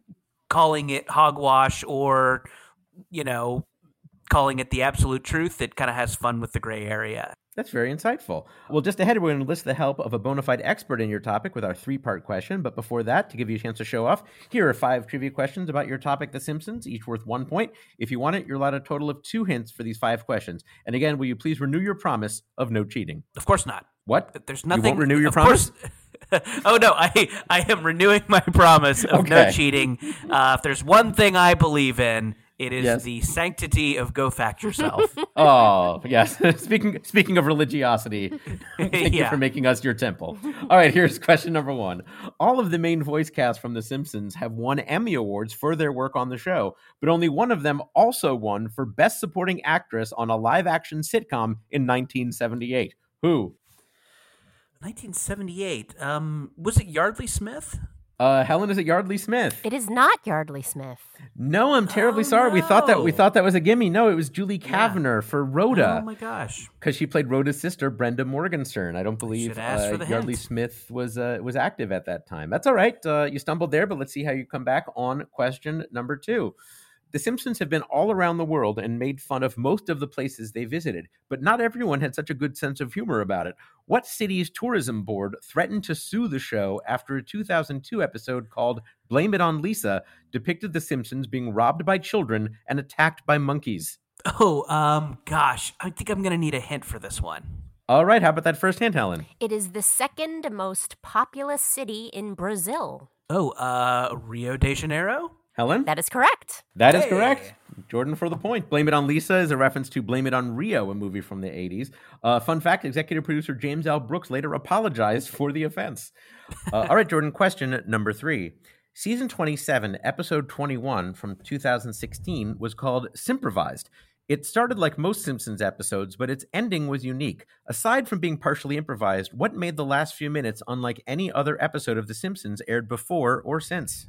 calling it hogwash or, you know, calling it the absolute truth. It kind of has fun with the gray area. That's very insightful. Well, just ahead, we're going to enlist the help of a bona fide expert in your topic with our three-part question. But before that, to give you a chance to show off, here are five trivia questions about your topic, The Simpsons, each worth one point. If you want it, you're allowed a total of two hints for these five questions. And again, will you please renew your promise of no cheating? Of course not. What? There's nothing. You won't renew your of promise? Course, oh, no, I, I am renewing my promise of Okay. no cheating. Uh, if there's one thing I believe in, it is Yes. the sanctity of go fact yourself. Oh, yes. speaking speaking of religiosity, thank you Yeah. for making us your temple. All right, here's question number one. All of the main voice cast from The Simpsons have won Emmy Awards for their work on the show, but only one of them also won for Best Supporting Actress on a live-action sitcom in nineteen seventy-eight. Who? nineteen seventy-eight. Um, was it Yardley Smith? Uh, Helen, is it Yardley Smith? It is not Yardley Smith. No, I'm terribly Oh, sorry. We thought that we no. thought that was a gimme. No, it was Julie Kavner for Rhoda. Oh my gosh. Because she played Rhoda's sister, Brenda Morgenstern. I don't believe should ask uh, for the Yardley hint. Smith was uh, was active at that time. That's all right. Uh, you stumbled there, but let's see how you come back on question number two. The Simpsons have been all around the world and made fun of most of the places they visited, but not everyone had such a good sense of humor about it. What city's tourism board threatened to sue the show after a two thousand two episode called Blame It on Lisa depicted the Simpsons being robbed by children and attacked by monkeys? Oh, um, gosh. I think I'm going to need a hint for this one. All right, how about that first hint, Helen? It is the second most populous city in Brazil. Oh, uh, Rio de Janeiro? Helen? That is correct. That is Hey. correct. Jordan for the point. Blame It on Lisa is a reference to Blame It on Rio, a movie from the eighties. Uh, fun fact, executive producer James L. Brooks later apologized for the offense. Uh, all right, Jordan, question number three. Season twenty-seven, episode twenty-one from two thousand sixteen was called Simprovised. It started like most Simpsons episodes, but its ending was unique. Aside from being partially improvised, what made the last few minutes unlike any other episode of The Simpsons aired before or since?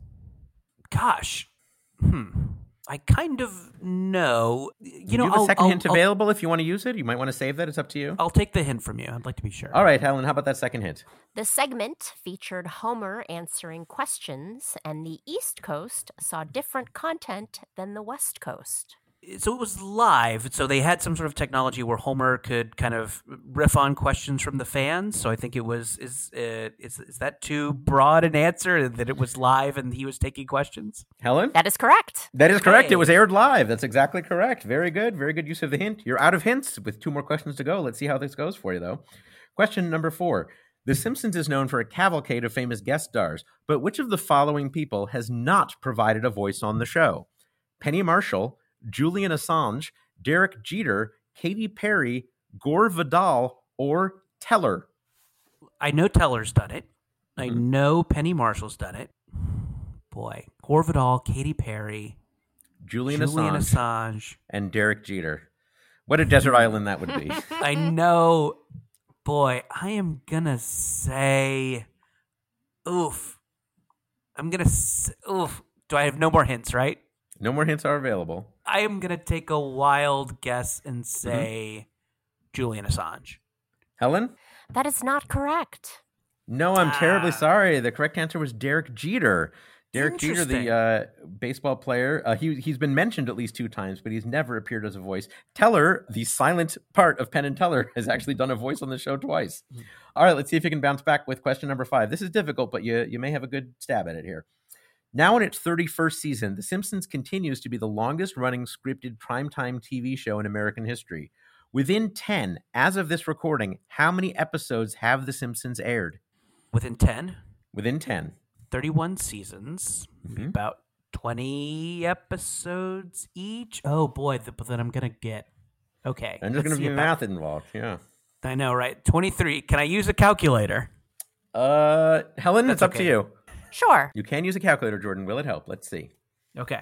Gosh. Hmm. I kind of know. You You know, have a I'll, second I'll- hint I'll- available if you want to use it. You might want to save that. It's up to you. I'll take the hint from you. I'd like to be sure. All right, Helen, how about that second hint? The segment featured Homer answering questions, and the East Coast saw different content than the West Coast. So it was live. So they had some sort of technology where Homer could kind of riff on questions from the fans. So I think it was is uh, is is that too broad an answer that it was live and he was taking questions? Helen? That is correct. That is correct. Hey. It was aired live. That's exactly correct. Very good. Very good use of the hint. You're out of hints with two more questions to go. Let's see how this goes for you, though. Question number four. The Simpsons is known for a cavalcade of famous guest stars, but which of the following people has not provided a voice on the show? Penny Marshall, Julian Assange, Derek Jeter, Katy Perry, Gore Vidal, or Teller? I know Teller's done it. I Mhm. know Penny Marshall's done it. Boy, Gore Vidal, Katy Perry, Julian, Julian Assange, Assange. and Derek Jeter. What a desert island that would be. I know. Boy, I am gonna say, oof. I'm gonna say, oof. Do I have no more hints? Right. No more hints are available. I am gonna take a wild guess and say Julian Assange. Helen? That is not correct. No, I'm terribly Ah. sorry. The correct answer was Derek Jeter. Derek Jeter, the Interesting. uh, baseball player, uh, he, he's been mentioned at least two times, but he's never appeared as a voice. Teller, the silent part of Penn and Teller, has actually done a voice on the show twice. All right, let's see if you can bounce back with question number five. This is difficult, but you, you may have a good stab at it here. Now in its thirty-first season, The Simpsons continues to be the longest-running scripted primetime T V show in American history. Within ten, as of this recording, how many episodes have The Simpsons aired? Within ten, Within ten. thirty-one seasons, maybe Mhm. about twenty episodes each. Oh boy, th- but then I'm gonna get okay. And there's let's going to see be about- math involved, yeah. I know, right? twenty-three. Can I use a calculator? Uh, Helen, That's it's up okay. to you. Sure. You can use a calculator, Jordan. Will it help? Let's see. Okay.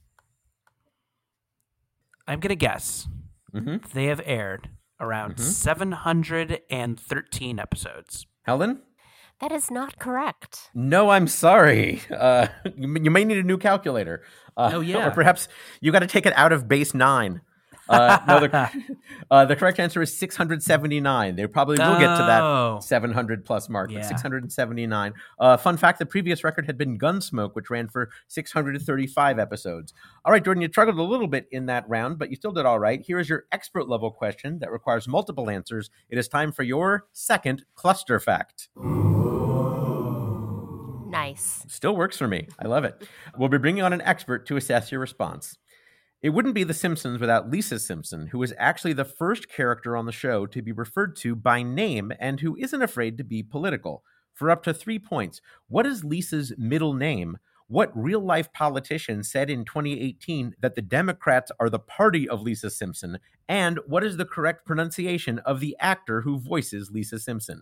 I'm gonna guess Mm-hmm. they have aired around Mhm. seven hundred thirteen episodes. Helen? That is not correct. No, I'm sorry. Uh, you, may- you may need a new calculator. Uh, Oh, yeah. Or perhaps you got to take it out of base nine. Uh, no, the, uh, the correct answer is six hundred seventy-nine. They probably will get to Oh. that seven hundred plus mark, Yeah. but six hundred seventy-nine. Uh, fun fact, the previous record had been Gunsmoke, which ran for six hundred thirty-five episodes. All right, Jordan, you struggled a little bit in that round, but you still did all right. Here is your expert level question that requires multiple answers. It is time for your second cluster fact. Nice. Still works for me. I love it. We'll be bringing on an expert to assess your response. It wouldn't be The Simpsons without Lisa Simpson, who was actually the first character on the show to be referred to by name and who isn't afraid to be political. For up to three points, what is Lisa's middle name? What real-life politician said in twenty eighteen that the Democrats are the party of Lisa Simpson? And what is the correct pronunciation of the actor who voices Lisa Simpson?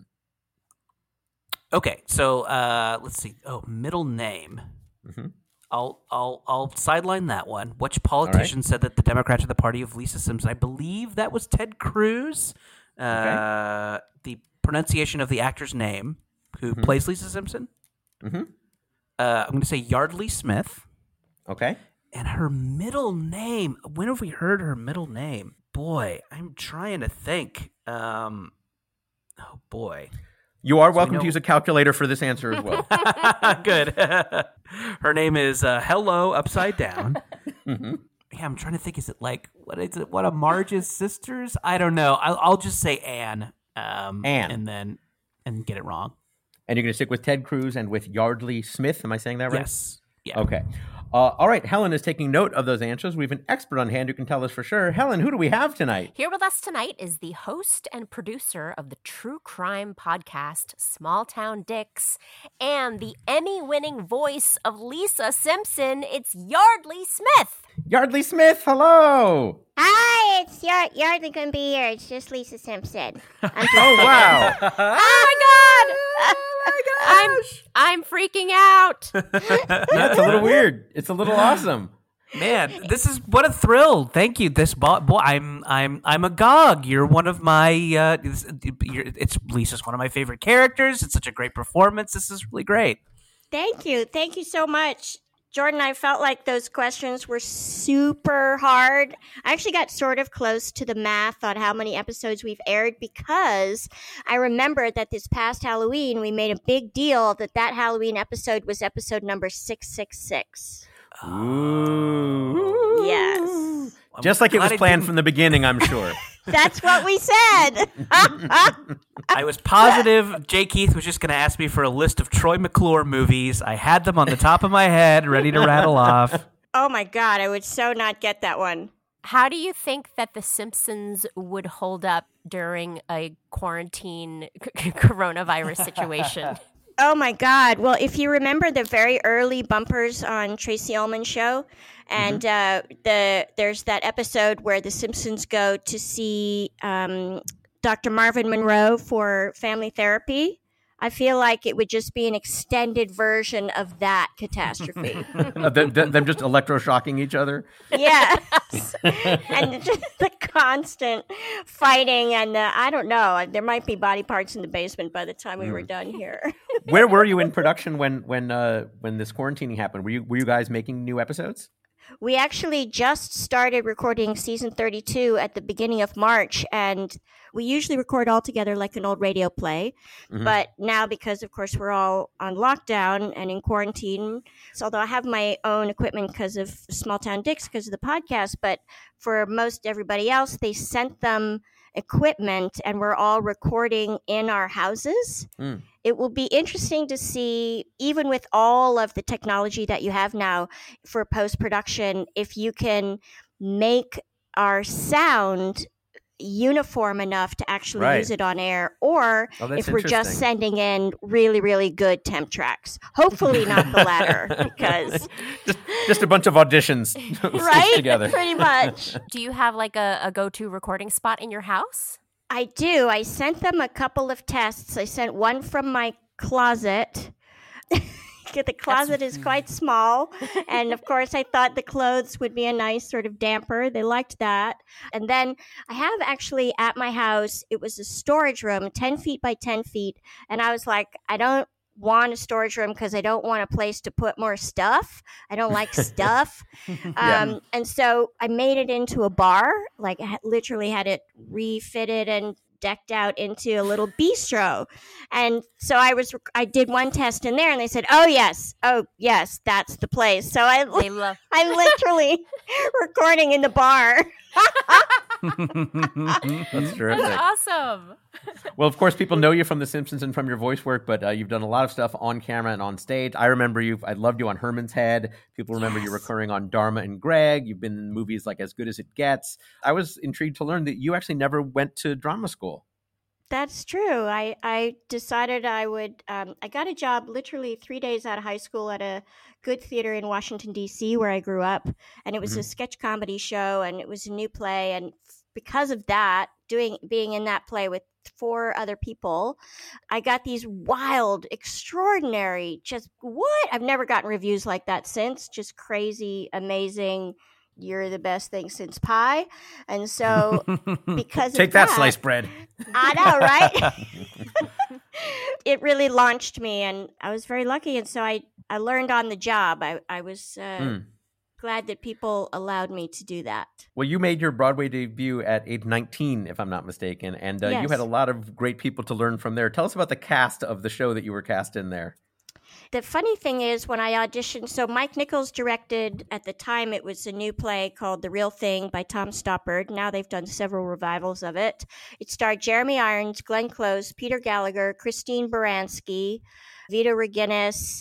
Okay, so uh, let's see. Oh, middle name. Mm-hmm. I'll I'll I'll sideline that one. Which politician said that the Democrats are the party of Lisa Simpson? I believe that was Ted Cruz. Uh, Okay. The pronunciation of the actor's name, who Mhm. plays Lisa Simpson. Mm-hmm. Uh, I'm going to say Yardley Smith. Okay. And her middle name. When have we heard her middle name? Boy, I'm trying to think. Um, oh boy. You are So we welcome know- to use a calculator for this answer as well. Good. Her name is uh, Hello Upside Down. Mm-hmm. Yeah, I'm trying to think. Is it like what is it? One of Marge's sisters? I don't know. I'll, I'll just say Anne. Um, Anne. and then and get it wrong. And you're going to stick with Ted Cruz and with Yardley Smith. Am I saying that right? Yes. Yeah. Okay. Uh, all right. Helen is taking note of those answers. We have an expert on hand who can tell us for sure. Helen, who do we have tonight? Here with us tonight is the host and producer of the true crime podcast, Small Town Dicks, and the Emmy-winning voice of Lisa Simpson. It's Yardley Smith. Yardley Smith, hello. Hi, it's Yard. Yardley couldn't be here. It's just Lisa Simpson. I'm just Oh, wow. Oh my God! Oh my gosh! I'm I'm freaking out. Yeah, it's a little weird. It's a little awesome. Man, this is what a thrill! Thank you. This bo- boy, I'm I'm I'm agog. You're one of my. Uh, it's, you're, it's Lisa's one of my favorite characters. It's such a great performance. This is really great. Thank you. Thank you so much. Jordan, I felt like those questions were super hard. I actually got sort of close to the math on how many episodes we've aired because I remembered that this past Halloween, we made a big deal that that Halloween episode was episode number six six six. Ooh. Yes. I'm Just like it glad was I planned didn't- from the beginning, I'm sure. That's what we said. I was positive Jay Keith was just going to ask me for a list of Troy McClure movies. I had them on the top of my head, ready to rattle off. Oh my God, I would so not get that one. How do you think that The Simpsons would hold up during a quarantine c- coronavirus situation? Oh my God. Well, if you remember the very early bumpers on Tracy Ullman's show, and uh, the there's that episode where the Simpsons go to see um, Doctor Marvin Monroe for family therapy. I feel like it would just be an extended version of that catastrophe. Uh, them, them them just electroshocking each other. Yes. And just the constant fighting. And uh, I don't know. There might be body parts in the basement by the time we were done here. Where were you in production when when uh, when this quarantining happened? Were you were you guys making new episodes? We actually just started recording season thirty-two at the beginning of March, and we usually record all together like an old radio play. Mhm. But now, because of course we're all on lockdown and in quarantine, so although I have my own equipment because of Small Town Dicks, because of the podcast, but for most everybody else, they sent them equipment and we're all recording in our houses. Mm. It will be interesting to see, even with all of the technology that you have now for post-production, if you can make our sound uniform enough to actually Right. use it on air, or Oh, that's if we're just interesting. sending in really, really good temp tracks. Hopefully not the latter, because, Just just a bunch of auditions stitched right? together. Pretty much. Do you have like a, a go-to recording spot in your house? I do. I sent them a couple of tests. I sent one from my closet. The closet is quite small. And of course, I thought the clothes would be a nice sort of damper. They liked that. And then I have actually at my house, it was a storage room, ten feet by ten feet. And I was like, I don't want a storage room because I don't want a place to put more stuff. I don't like stuff. Yeah. Um, and so I made it into a bar, like I had- literally had it refitted and decked out into a little bistro. And so I was, I did one test in there and they said, oh yes, oh yes, that's the place. So I, They love. I'm literally recording in the bar. That's terrific. That's awesome. Well, of course, people know you from The Simpsons and from your voice work, but uh, you've done a lot of stuff on camera and on stage. I remember you. I loved you on Herman's Head. People remember you Yes. recurring on Dharma and Greg. You've been in movies like As Good as It Gets. I was intrigued to learn that you actually never went to drama school. That's true. I, I decided I would, um, I got a job literally three days out of high school at a good theater in Washington, D C, where I grew up. And it was Mhm. a sketch comedy show and it was a new play. And f- because of that, doing being in that play with four other people, I got these wild, extraordinary, just what? I've never gotten reviews like that since. Just crazy, amazing. You're the best thing since pie. And so because Take of that, that, sliced bread. I know, right? It really launched me, and I was very lucky. And so I, I learned on the job. I, I was uh, Mm. glad that people allowed me to do that. Well, you made your Broadway debut at age nineteen, if I'm not mistaken, and uh, you Yes. had a lot of great people to learn from there. Tell us about the cast of the show that you were cast in there. The funny thing is, when I auditioned, so Mike Nichols directed, at the time it was a new play called The Real Thing by Tom Stoppard. Now they've done several revivals of it. It starred Jeremy Irons, Glenn Close, Peter Gallagher, Christine Baranski, Vito Reginis,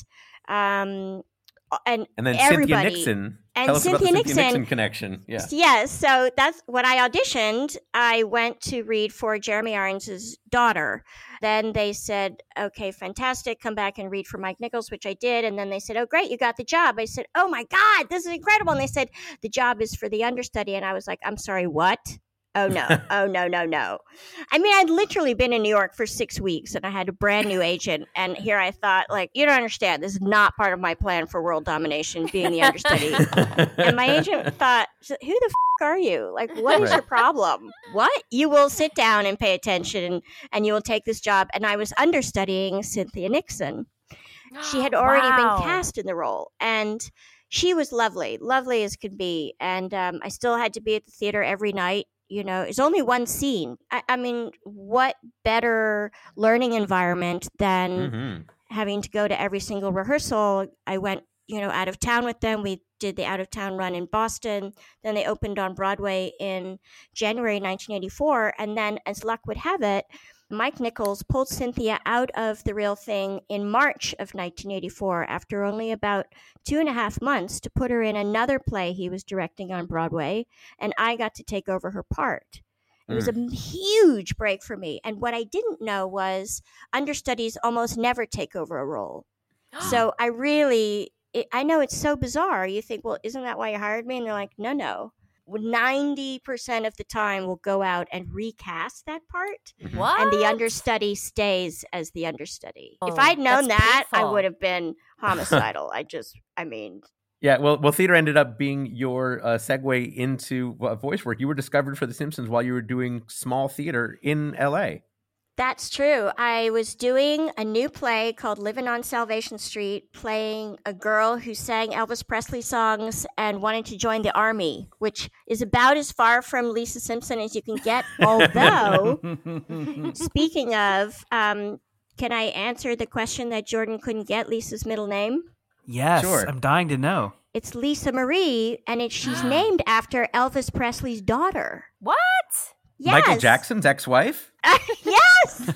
um, and, And then everybody. Cynthia Nixon. And Tell us about the Cynthia Cynthia Nixon Nixon. connection. Yeah. Yes, so that's when I auditioned. I went to read for Jeremy Irons' daughter. Then they said, okay, fantastic, come back and read for Mike Nichols, which I did. And then they said, oh, great, you got the job. I said, oh my God, this is incredible. And they said, the job is for the understudy. And I was like, I'm sorry, what? Oh, no. Oh, no, no, no. I mean, I'd literally been in New York for six weeks and I had a brand new agent. And here I thought, like, you don't understand. This is not part of my plan for world domination, being the understudy. And my agent thought, who the f- are you? Like, what is Right. your problem? What? You will sit down and pay attention and, and you will take this job. And I was understudying Cynthia Nixon. She had already Wow. been cast in the role. And she was lovely, lovely as could be. And um, I still had to be at the theater every night. You know, it's only one scene. I, I mean, what better learning environment than Mhm. having to go to every single rehearsal? I went, you know, out of town with them. We did the out of town run in Boston. Then they opened on Broadway in January nineteen eighty-four. And then, as luck would have it, Mike Nichols pulled Cynthia out of The Real Thing in March of nineteen eighty-four after only about two and a half months to put her in another play he was directing on Broadway. And I got to take over her part. It was a huge break for me. And what I didn't know was understudies almost never take over a role. So I really, it, I know it's so bizarre. You think, well, isn't that why you hired me? And they're like, no, no. ninety percent of the time we'll go out and recast that part. What? And the understudy stays as the understudy. if Oh, I'd known that's that, I painful. would have been homicidal. I just, I mean, Yeah, well, well, theater ended up being your uh, segue into uh, voice work. You were discovered for The Simpsons while you were doing small theater in L A. that's true. I was doing a new play called Living on Salvation Street, playing a girl who sang Elvis Presley songs and wanted to join the army, which is about as far from Lisa Simpson as you can get. Although, speaking of, um, can I answer the question that Jordan couldn't get, Lisa's middle name? Yes, Sure. I'm dying to know. It's Lisa Marie, and it, she's named after Elvis Presley's daughter. What? Yes. Michael Jackson's ex-wife? Yes.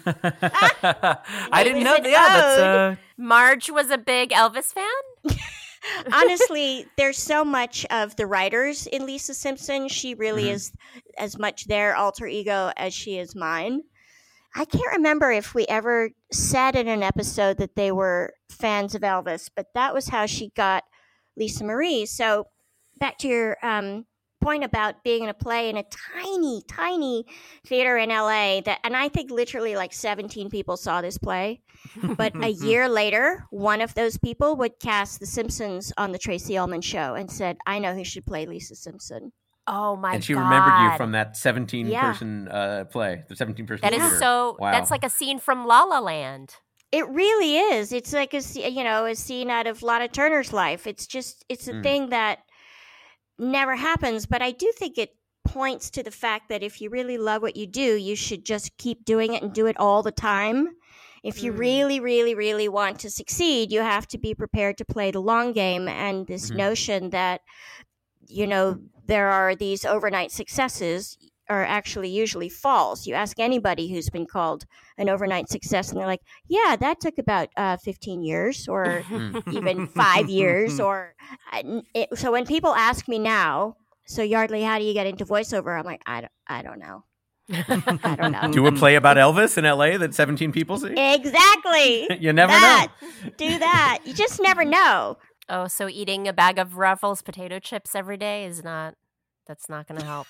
I didn't was know. an Yeah, that's ode. uh, Marge was a big Elvis fan? Honestly, there's so much of the writers in Lisa Simpson. She really Mhm. is as much their alter ego as she is mine. I can't remember if we ever said in an episode that they were fans of Elvis, but that was how she got Lisa Marie. So back to your um, point about being in a play in a tiny, tiny theater in L A. That, and I think literally like seventeen people saw this play. But a year later, one of those people would cast The Simpsons on the Tracy Ullman Show and said, I know who should play Lisa Simpson. Oh my god. And she remembered you from that seventeen Yeah. person uh, play, the seventeen person That theater. is so Wow. that's like a scene from La La Land. It really is. It's like a, you know, a scene out of Lana Turner's life. It's just, it's a Mm. thing that never happens. But I do think it points to the fact that if you really love what you do, you should just keep doing it and do it all the time. If you Mm. really, really, really want to succeed, you have to be prepared to play the long game. And this Mhm. notion that, you know, there are these overnight successes are actually usually false. You ask anybody who's been called an overnight success, and they're like, yeah, that took about uh, fifteen years or Mm. even five years. Or I- it, So when people ask me now, so Yardley, how do you get into voiceover? I'm like, I don't, I don't know. I don't know. Do a play about Elvis in L A that seventeen people see? Exactly. You never that. know. Do that. You just never know. Oh, so eating a bag of Ruffles potato chips every day is not, that's not going to help.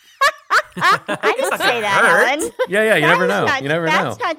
I didn't say that, hurt. Ellen. Yeah, yeah, you That never is know. not- You never know. That's not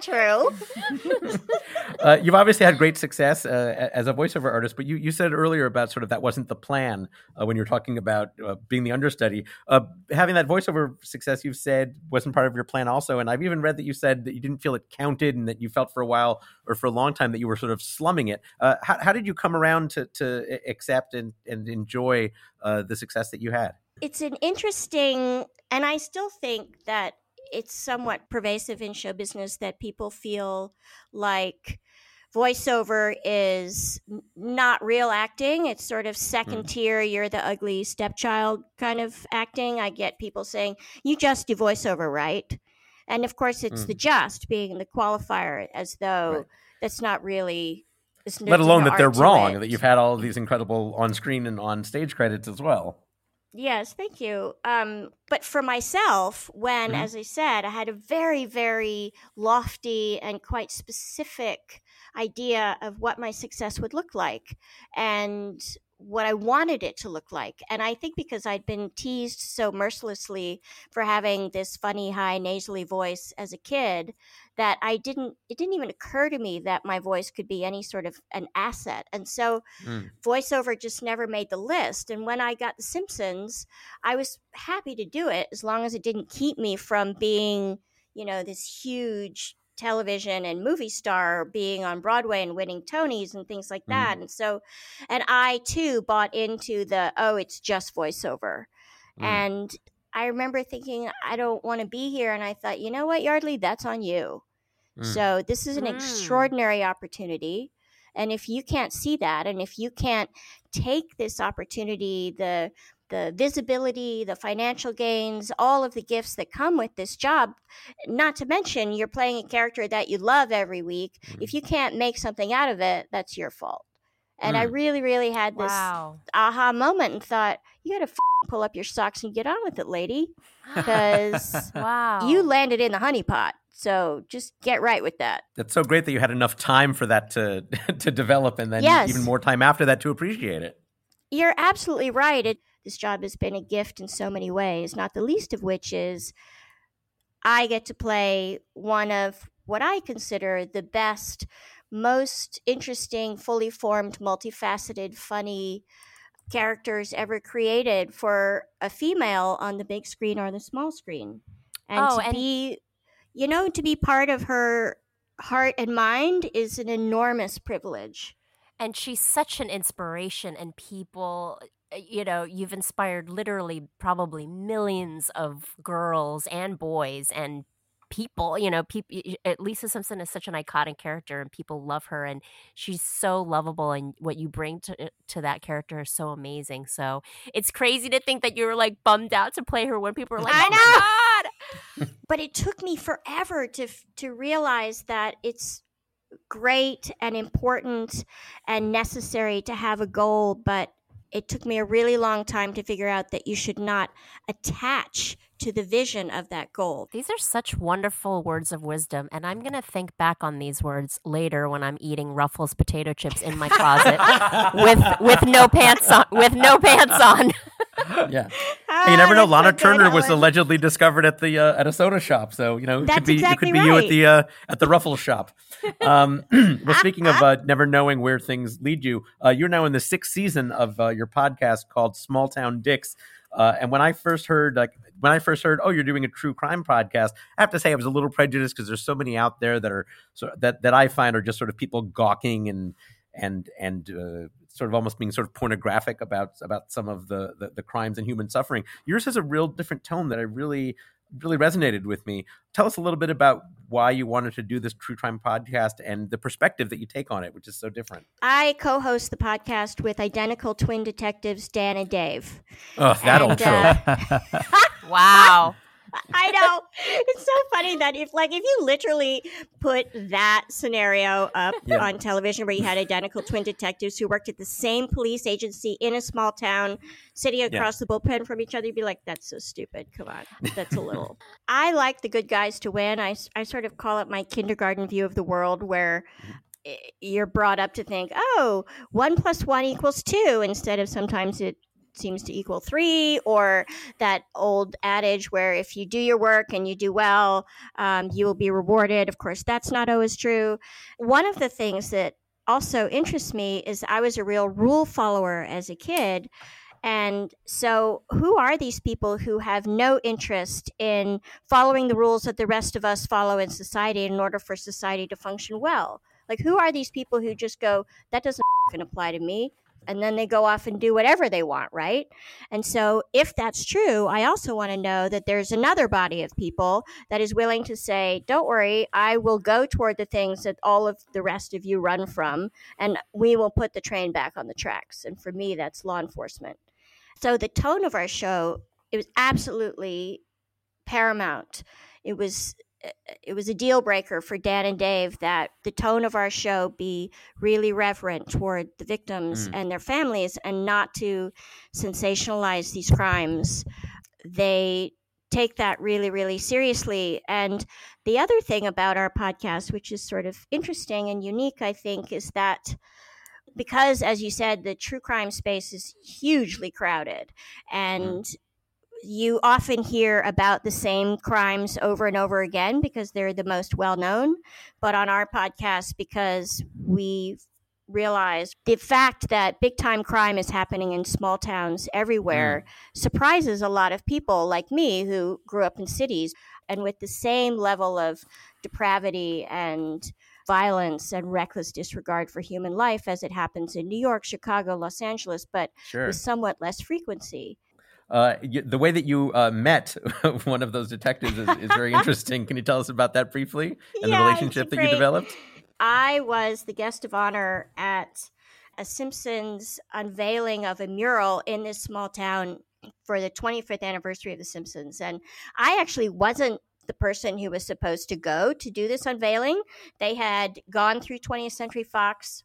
true. Uh, you've obviously had great success uh, as a voiceover artist, but you, you said earlier about sort of that wasn't the plan uh, when you were talking about uh, being the understudy. Uh, having that voiceover success, you've said, wasn't part of your plan also. And I've even read that you said that you didn't feel it counted and that you felt for a while or for a long time that you were sort of slumming it. Uh, how, how did you come around to, to accept and, and enjoy uh, the success that you had? It's an interesting, and I still think that it's somewhat pervasive in show business that people feel like voiceover is n- not real acting. It's sort of second Mm. tier, you're the ugly stepchild kind of acting. I get people saying, you just do voiceover, right? And of course, it's Mm. the just being the qualifier, as though Right. that's not really. there's no- Let alone there's that no they're art to wrong, it. that you've had all of these incredible on-screen and on-stage credits as well. Yes, thank you. Um, but for myself, when, Mhm. as I said, I had a very, very lofty and quite specific idea of what my success would look like and what I wanted it to look like. And I think because I'd been teased so mercilessly for having this funny, high, nasally voice as a kid, that I didn't, it didn't even occur to me that my voice could be any sort of an asset. And so Mm. voiceover just never made the list. And when I got The Simpsons, I was happy to do it as long as it didn't keep me from being, you know, this huge television and movie star, being on Broadway and winning Tonys and things like that. And so, and I too bought into the, oh, it's just voiceover. Mm. And I remember thinking, I don't want to be here. And I thought, you know what, Yardley, that's on you. Mm. So this is an Mm. extraordinary opportunity. And if you can't see that, and if you can't take this opportunity, the the visibility, the financial gains, all of the gifts that come with this job, not to mention you're playing a character that you love every week. Mm. If you can't make something out of it, that's your fault. And I Mm. really, really had this Wow. aha moment and thought, you got to f- pull up your socks and get on with it, lady, because Wow. you landed in the honeypot. So just get right with that. That's so great that you had enough time for that to to develop, and then Yes. even more time after that to appreciate it. You're absolutely right. It, this job has been a gift in so many ways, not the least of which is I get to play one of what I consider the best, most interesting, fully formed, multifaceted, funny characters ever created for a female on the big screen or the small screen. And Oh, to and- be, you know, to be part of her heart and mind is an enormous privilege. And she's such an inspiration, and people, uh, you know, you've inspired literally probably millions of girls and boys and people, you know, people. Lisa Simpson is such an iconic character, and people love her, and she's so lovable, and what you bring to to that character is so amazing. So it's crazy to think that you were like bummed out to play her when people were like, I "Oh my god!" But it took me forever to to realize that it's great and important and necessary to have a goal, but it took me a really long time to figure out that you should not attach to the vision of that goal. These are such wonderful words of wisdom, and I'm going to think back on these words later when I'm eating Ruffles potato chips in my closet with with no pants on. With no pants on. Yeah. Ah, Hey, you never know. that's Lana so good, Turner was Ellen. allegedly discovered at the uh, at a soda shop, so you know it That's could be exactly it could be you at right. the uh, at the Ruffles shop. Um, well, speaking of uh, never knowing where things lead you, uh, you're now in the sixth season of uh, your podcast called Small Town Dicks. Uh, and when I first heard, like, when I first heard, oh, you're doing a true crime podcast, I have to say I was a little prejudiced because there's so many out there that are so that that I find are just sort of people gawking and and and uh, sort of almost being sort of pornographic about about some of the, the the crimes and human suffering. Yours has a real different tone that I really really resonated with me. Tell us a little bit about why you wanted to do this true crime podcast and the perspective that you take on it, which is so different. I co-host the podcast with identical twin detectives Dan and Dave. Oh, that And, old trope. uh, Wow. I know. It's so funny that if like if you literally put that scenario up Yeah. on television where you had identical twin detectives who worked at the same police agency in a small town sitting across the bullpen from each other, you'd be like, that's so stupid. Come on. That's a little. I like the good guys to win. I, I sort of call it my kindergarten view of the world where i- you're brought up to think, oh, one plus one equals two instead of sometimes it seems to equal three, or that old adage where if you do your work and you do well, um, you will be rewarded. Of course, that's not always true. One of the things that also interests me is I was a real rule follower as a kid. And so who are these people who have no interest in following the rules that the rest of us follow in society in order for society to function well? Like, who are these people who just go, that doesn't f***ing apply to me? And then they go off and do whatever they want, right? And so if that's true, I also want to know that there's another body of people that is willing to say, don't worry, I will go toward the things that all of the rest of you run from, and we will put the train back on the tracks. And for me, that's law enforcement. So the tone of our show, it was absolutely paramount. It was it was a deal breaker for Dan and Dave that the tone of our show be really reverent toward the victims Mm. and their families and not to sensationalize these crimes. They take that really, really seriously. And the other thing about our podcast, which is sort of interesting and unique, I think, is that because, as you said, the true crime space is hugely crowded and you often hear about the same crimes over and over again because they're the most well-known. But on our podcast, because we realize the fact that big-time crime is happening in small towns everywhere surprises a lot of people like me who grew up in cities and with the same level of depravity and violence and reckless disregard for human life as it happens in New York, Chicago, Los Angeles, but Sure. with somewhat less frequency. Uh, y- the way that you uh, met one of those detectives is, is very interesting. Can you tell us about that briefly and Yeah, the it's relationship that great. you developed? I was the guest of honor at a Simpsons unveiling of a mural in this small town for the twenty-fifth anniversary of The Simpsons. And I actually wasn't the person who was supposed to go to do this unveiling. They had gone through twentieth Century Fox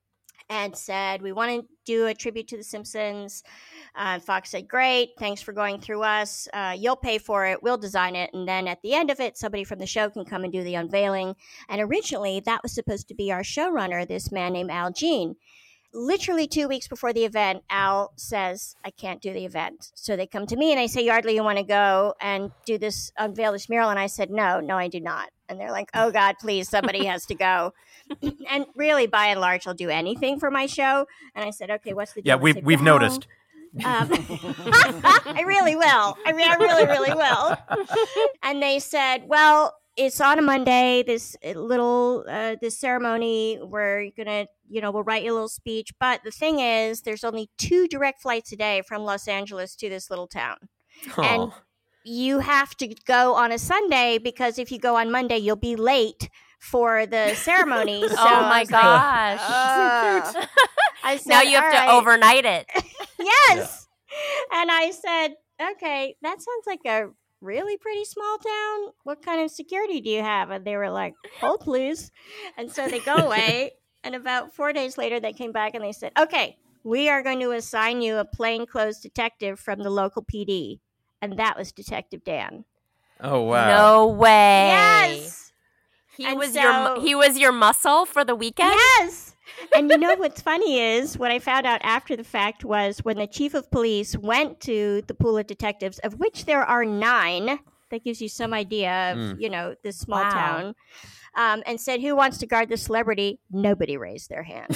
and said, we want to do a tribute to The Simpsons. Uh, Fox said, great, thanks for going through us. Uh, you'll pay for it. We'll design it. And then at the end of it, somebody from the show can come and do the unveiling. And originally, that was supposed to be our showrunner, this man named Al Jean. Literally two weeks before the event, Al says, I can't do the event. So they come to me and they say, Yardley, you want to go and do this, unveil this mural? And I said, no, no, I do not. And they're like, oh, God, please, somebody has to go. And really, by and large, I'll do anything for my show. And I said, okay, what's the deal? Yeah, They we've said, we've well, noticed. um, I really will. I mean, I really, really will. And they said, well, it's on a Monday, this little, uh, this ceremony where you're going to, you know, we'll write you a little speech. But the thing is, there's only two direct flights a day from Los Angeles to this little town. And Oh. you have to go on a Sunday because if you go on Monday, you'll be late for the ceremony. So Oh I my was like, gosh. "Oh." I said, Now you have "All to right." overnight it. Yes. And I said, okay, that sounds like a really pretty small town. What kind of security do you have? And they were like, hold please. And so they go away. And about four days later, they came back and they said, okay, we are going to assign you a plainclothes detective from the local P D. And that was Detective Dan. Oh, wow. No way. Yes. He And was so- your he was your muscle for the weekend? Yes. And you know what's funny is what I found out after the fact was when the chief of police went to the pool of detectives, of which there are nine. That gives you some idea of, Mm. you know, this small Wow. town. Um, and said, who wants to guard the celebrity? Nobody raised their hand.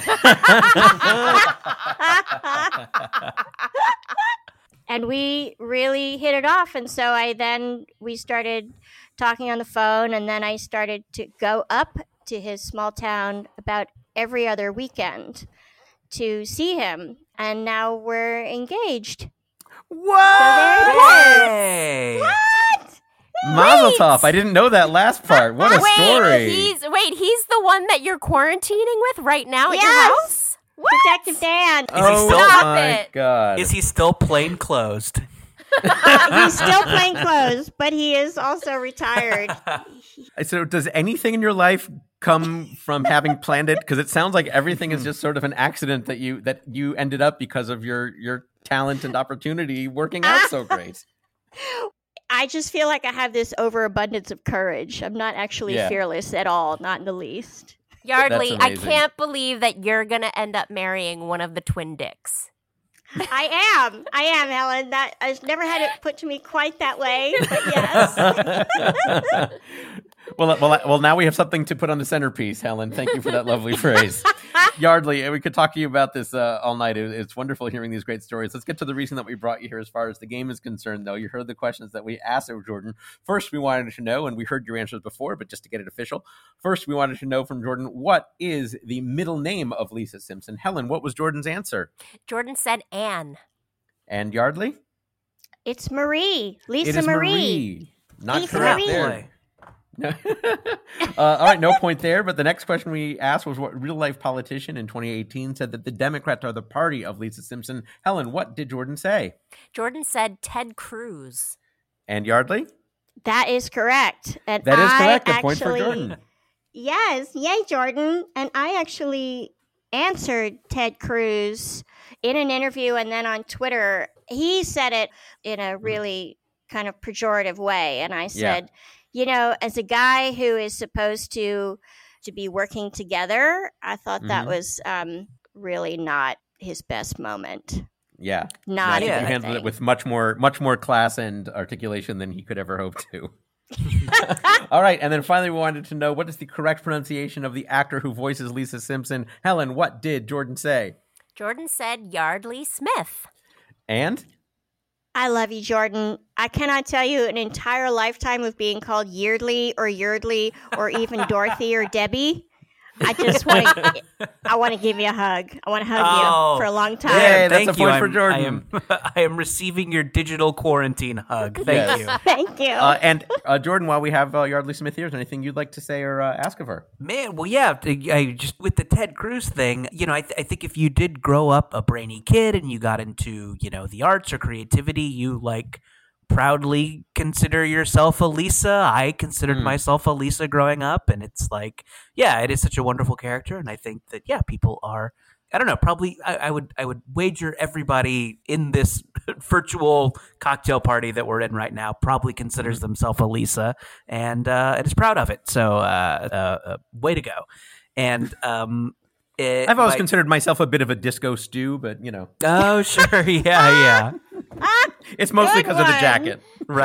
And we really hit it off. And so I then, we started talking on the phone, and then I started to go up to his small town about every other weekend to see him. And now we're engaged. What? So there it is. Hey. What? Mazel tov. I didn't know that last part. What a wait, story. he's wait, he's the one that you're quarantining with right now at your Yes. house? Detective Dan. Is he oh still- Stop my it. God. Is he still plain closed? Uh, he's still plain clothes, but he is also retired. So does anything in your life come from having planned it? Because it sounds like everything is just sort of an accident that you that you ended up because of your your talent and opportunity working out so great. I just feel like I have this overabundance of courage. I'm not actually Yeah. fearless at all, not in the least. Yardley, That's I amazing. can't believe that you're going to end up marrying one of the twin dicks. I am. I am, Helen. That I've never had it put to me quite that way, but yes. well, well, well. Now we have something to put on the centerpiece, Helen. Thank you for that lovely phrase, Yardley. We could talk to you about this uh, all night. It, it's wonderful hearing these great stories. Let's get to the reason that we brought you here. As far as the game is concerned, though, you heard the questions that we asked of Jordan. First, we wanted to know, and we heard your answers before, but just to get it official, first we wanted to know from Jordan, what is the middle name of Lisa Simpson? Helen, what was Jordan's answer? Jordan said Anne. And Yardley? It's Marie. Lisa It is Marie. Marie. Not Lisa correct Marie. there. uh, all right, no point there. But the next question we asked was what real life politician in twenty eighteen said that the Democrats are the party of Lisa Simpson. Helen, what did Jordan say? Jordan said Ted Cruz. And Yardley? That is correct. And That is I correct. A actually, point for Jordan. Yes, yay, Jordan. And I actually answered Ted Cruz in an interview and then on Twitter. He said it in a really kind of pejorative way. And I said, you know, as a guy who is supposed to to be working together, I thought that Mhm. was um, really not his best moment. Yeah. Not I a think good you handled thing. it with much more much more class and articulation than he could ever hope to. All right, and then finally we wanted to know what is the correct pronunciation of the actor who voices Lisa Simpson. Helen, what did Jordan say? Jordan said Yardley Smith. And? I love you, Jordan. I cannot tell you an entire lifetime of being called Yeardley or Yeardley or even Dorothy or Debbie. I just want to. I want to give you a hug. I want to hug Oh. you for a long time. Yay, that's Thank a you. point for I'm- Jordan. I am, I am receiving your digital quarantine hug. Thank Yes. you. Thank you. Uh, and uh, Jordan, while we have uh, Yardley Smith here, is there anything you'd like to say or uh, ask of her? Man, well, yeah, I, I just with the Ted Cruz thing, you know, I, th- I think if you did grow up a brainy kid and you got into, you know, the arts or creativity, you like proudly consider yourself a Lisa. I considered Mm. myself a Lisa growing up, and it's like, yeah, it is such a wonderful character, and I think that yeah, people are. I don't know. Probably, I, I would. I would wager everybody in this virtual cocktail party that we're in right now probably considers themselves a Lisa, and uh, and is proud of it. So, uh, uh, uh, way to go! And um, it, I've always my- considered myself a bit of a disco stew, but you know, Oh, sure, yeah, yeah, it's mostly Good because of the one. jacket.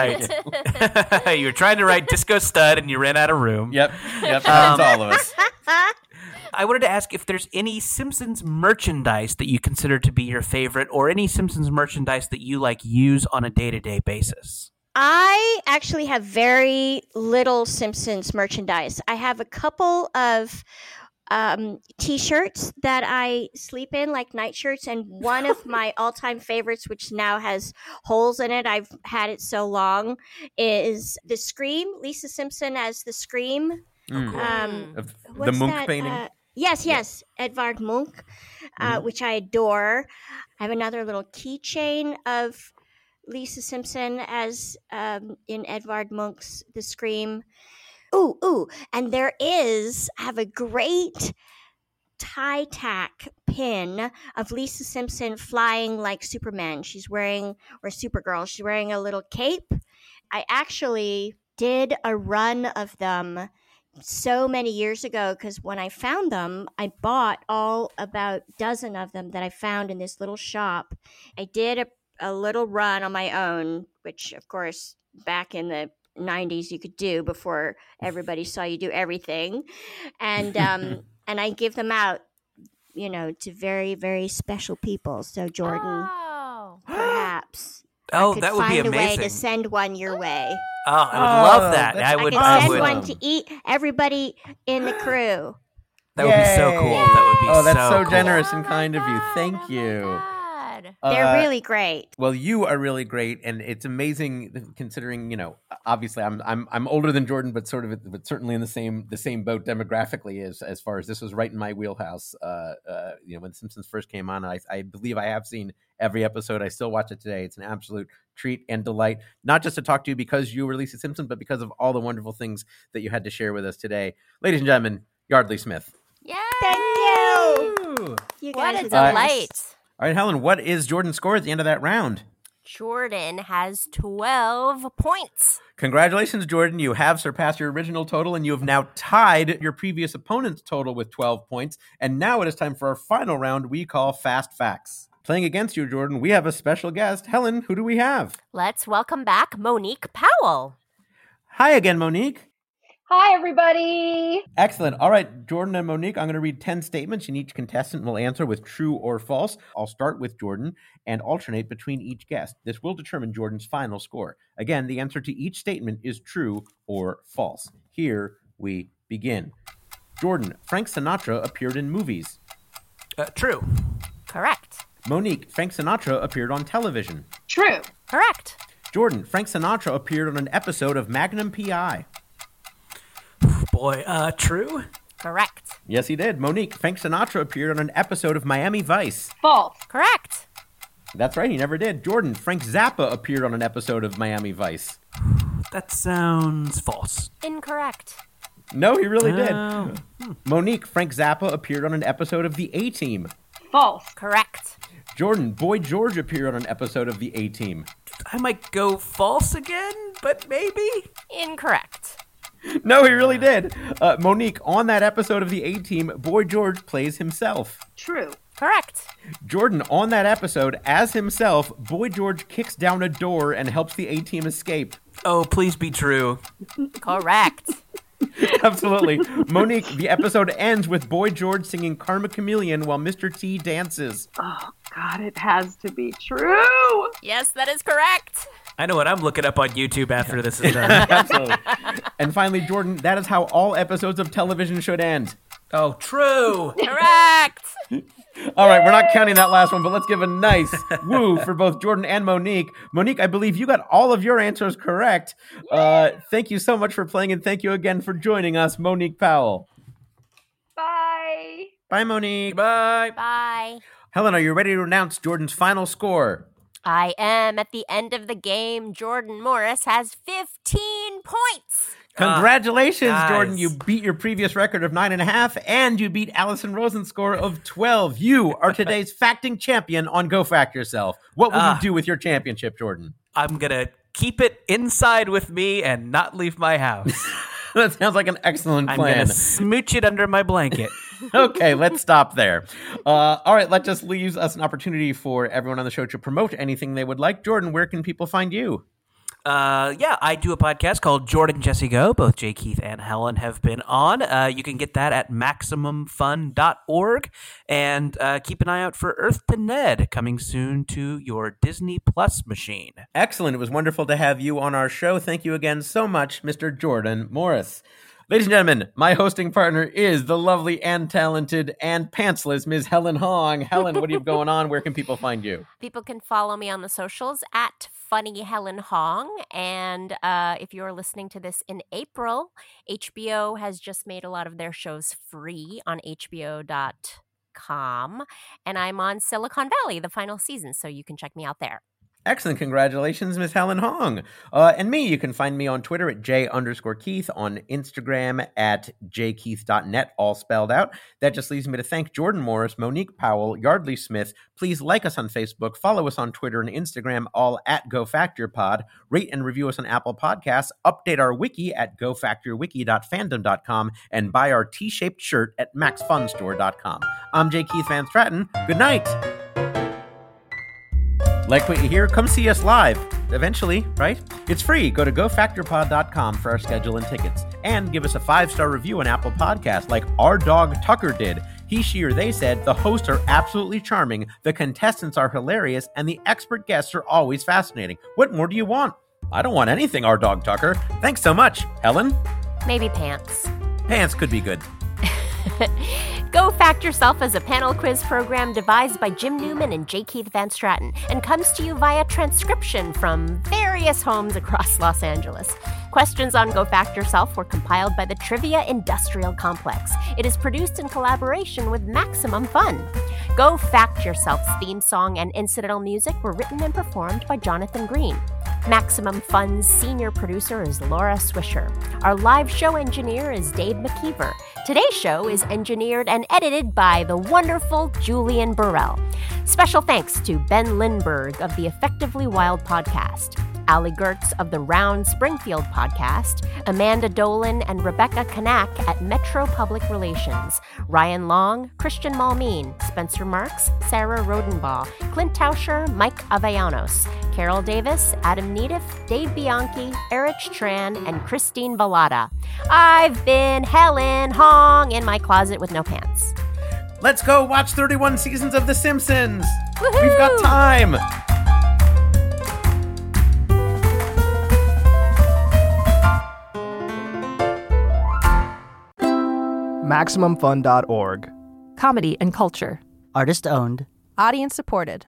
right. You were trying to write Disco Stud, and you ran out of room. Yep, yep, Um, that's all of us. I wanted to ask if there's any Simpsons merchandise that you consider to be your favorite, or any Simpsons merchandise that you like use on a day to day basis. I actually have very little Simpsons merchandise. I have a couple of um, T-shirts that I sleep in, like night shirts, and one of my all-time favorites, which now has holes in it, I've had it so long, is the Scream, Lisa Simpson as the Scream. Mm. Um, Of the what's Munch that, painting. uh, yes, yes, Edvard Munch, uh, Mhm. which I adore. I have another little keychain of Lisa Simpson as um, in Edvard Munch's The Scream. Ooh, ooh, and there is, I have a great tie tack pin of Lisa Simpson flying like Superman. She's wearing, or Supergirl, she's wearing a little cape. I actually did a run of them so many years ago, because when I found them, I bought all about a dozen of them that I found in this little shop. I did a, a little run on my own, which, of course, back in the nineties you could do before everybody saw you do everything. And um, and I give them out, you know, to very, very special people. So, Jordan, Oh. perhaps Oh, I could that would find be a way amazing. to send one your way. Oh, I would Oh, love that. that's I I would. could I send would. one to eat everybody in the crew. That would be so Yay. cool. That would be Oh, that's so so cool. generous and Oh my kind of you. God, Thank oh my you. God. They're Uh, really great. Well, you are really great, and it's amazing considering, you know, obviously I'm I'm I'm older than Jordan, but sort of, but certainly in the same the same boat demographically as as far as this was right in my wheelhouse. Uh, uh, you know, when Simpsons first came on, I I believe I have seen every episode. I still watch it today. It's an absolute treat and delight, not just to talk to you because you were Lisa Simpson, but because of all the wonderful things that you had to share with us today, ladies and gentlemen. Yardley Smith. Yay! Thank you. You What guys a are the best. delight. All right, Helen, what is Jordan's score at the end of that round? Jordan has twelve points. Congratulations, Jordan. You have surpassed your original total, and you have now tied your previous opponent's total with twelve points. And now it is time for our final round we call Fast Facts. Playing against you, Jordan, we have a special guest. Helen, who do we have? Let's welcome back Monique Powell. Hi again, Monique. Hi, everybody. Excellent. All right, Jordan and Monique, I'm going to read ten statements, and each contestant will answer with true or false. I'll start with Jordan and alternate between each guest. This will determine Jordan's final score. Again, the answer to each statement is true or false. Here we begin. Jordan, Frank Sinatra appeared in movies. Uh, true. Correct. Monique, Frank Sinatra appeared on television. True. Correct. Jordan, Frank Sinatra appeared on an episode of Magnum P I. Boy, uh, true. Correct. Yes, he did. Monique, Frank Sinatra appeared on an episode of Miami Vice. False. Correct. That's right, he never did. Jordan, Frank Zappa appeared on an episode of Miami Vice. That sounds false. Incorrect. No, he really Oh. did. Monique, Frank Zappa appeared on an episode of The A-Team. False. Correct. Jordan, Boy George appeared on an episode of The A-Team. I might go false again, but maybe. Incorrect. No, he really did. Uh, Monique, on that episode of The A-Team, Boy George plays himself. True. Correct. Jordan, on that episode, as himself, Boy George kicks down a door and helps the A-Team escape. Oh, please be true. Correct. Absolutely. Monique, the episode ends with Boy George singing Karma Chameleon while Mister T dances. Oh, God, it has to be true. Yes, that is correct. I know what I'm looking up on YouTube after this is done. Absolutely. And finally, Jordan, that is how all episodes of television should end. Oh, true. Correct. All right, we're not counting that last one, but let's give a nice woo for both Jordan and Monique. Monique, I believe you got all of your answers correct. Uh, thank you so much for playing, and thank you again for joining us, Monique Powell. Bye. Bye, Monique. Bye. Bye. Helen, are you ready to announce Jordan's final score? I am. At the end of the game, Jordan Morris has fifteen points. Congratulations, nice. Jordan. You beat your previous record of nine and a half, and you beat Allison Rosen's score of twelve. You are today's facting champion on Go Fact Yourself. What will Ah. you do with your championship, Jordan? I'm going to keep it inside with me and not leave my house. That sounds like an excellent I'm going plan. to smooch it under my blanket. Okay, let's stop there. Uh, all right, that just leaves us an opportunity for everyone on the show to promote anything they would like. Jordan, where can people find you? Uh, yeah, I do a podcast called Jordan Jesse Go. Both Jay Keith and Helen have been on. Uh, you can get that at maximum fun dot org. And uh, keep an eye out for Earth to Ned coming soon to your Disney Plus machine. Excellent. It was wonderful to have you on our show. Thank you again so much, Mister Jordan Morris. Ladies and gentlemen, my hosting partner is the lovely and talented and pantsless Miz Helen Hong. Helen, what do you have going on? Where can people find you? People can follow me on the socials at Funny Helen Hong. And uh, if you're listening to this in April, H B O has just made a lot of their shows free on H B O dot com. And I'm on Silicon Valley, the final season, so you can check me out there. Excellent. Congratulations, Miss Helen Hong. Uh, and me, you can find me on Twitter at J underscore Keith, on Instagram at j keith dot net, all spelled out. That just leaves me to thank Jordan Morris, Monique Powell, Yardley Smith. Please like us on Facebook, follow us on Twitter and Instagram, all at GoFactorPod. Rate and review us on Apple Podcasts. Update our wiki at go factor wiki dot fandom dot com and buy our T-shaped shirt at max fun store dot com. I'm J. Keith Van Stratton. Good night. Like what you hear? Come see us live. Eventually, right? It's free. Go to go factor pod dot com for our schedule and tickets. And give us a five-star review on Apple Podcasts like our dog Tucker did. He, she, or they said, the hosts are absolutely charming, the contestants are hilarious, and the expert guests are always fascinating. What more do you want? I don't want anything, our dog Tucker. Thanks so much. Helen? Maybe pants. Pants could be good. Go Fact Yourself is a panel quiz program devised by Jim Newman and J. Keith Van Stratton and comes to you via transcription from various homes across Los Angeles. Questions on Go Fact Yourself were compiled by the Trivia Industrial Complex. It is produced in collaboration with Maximum Fun. Go Fact Yourself's theme song and incidental music were written and performed by Jonathan Green. Maximum Fun's senior producer is Laura Swisher. Our live show engineer is Dave McKeever. Today's show is engineered and edited by the wonderful Julian Burrell. Special thanks to Ben Lindbergh of the Effectively Wild podcast, Ali Gertz of the Round Springfield podcast, Amanda Dolan and Rebecca Kanak at Metro Public Relations, Ryan Long, Christian Malmeen, Spencer Marks, Sarah Rodenbaugh, Clint Tauscher, Mike Avellanos, Carol Davis, Adam Neediff, Dave Bianchi, Erich Tran, and Christine Vallada. I've been Helen Hong in my closet with no pants. Let's go watch thirty-one seasons of The Simpsons. Woohoo! We've got time. Maximum Fun dot org. Comedy and culture. Artist owned. Audience supported.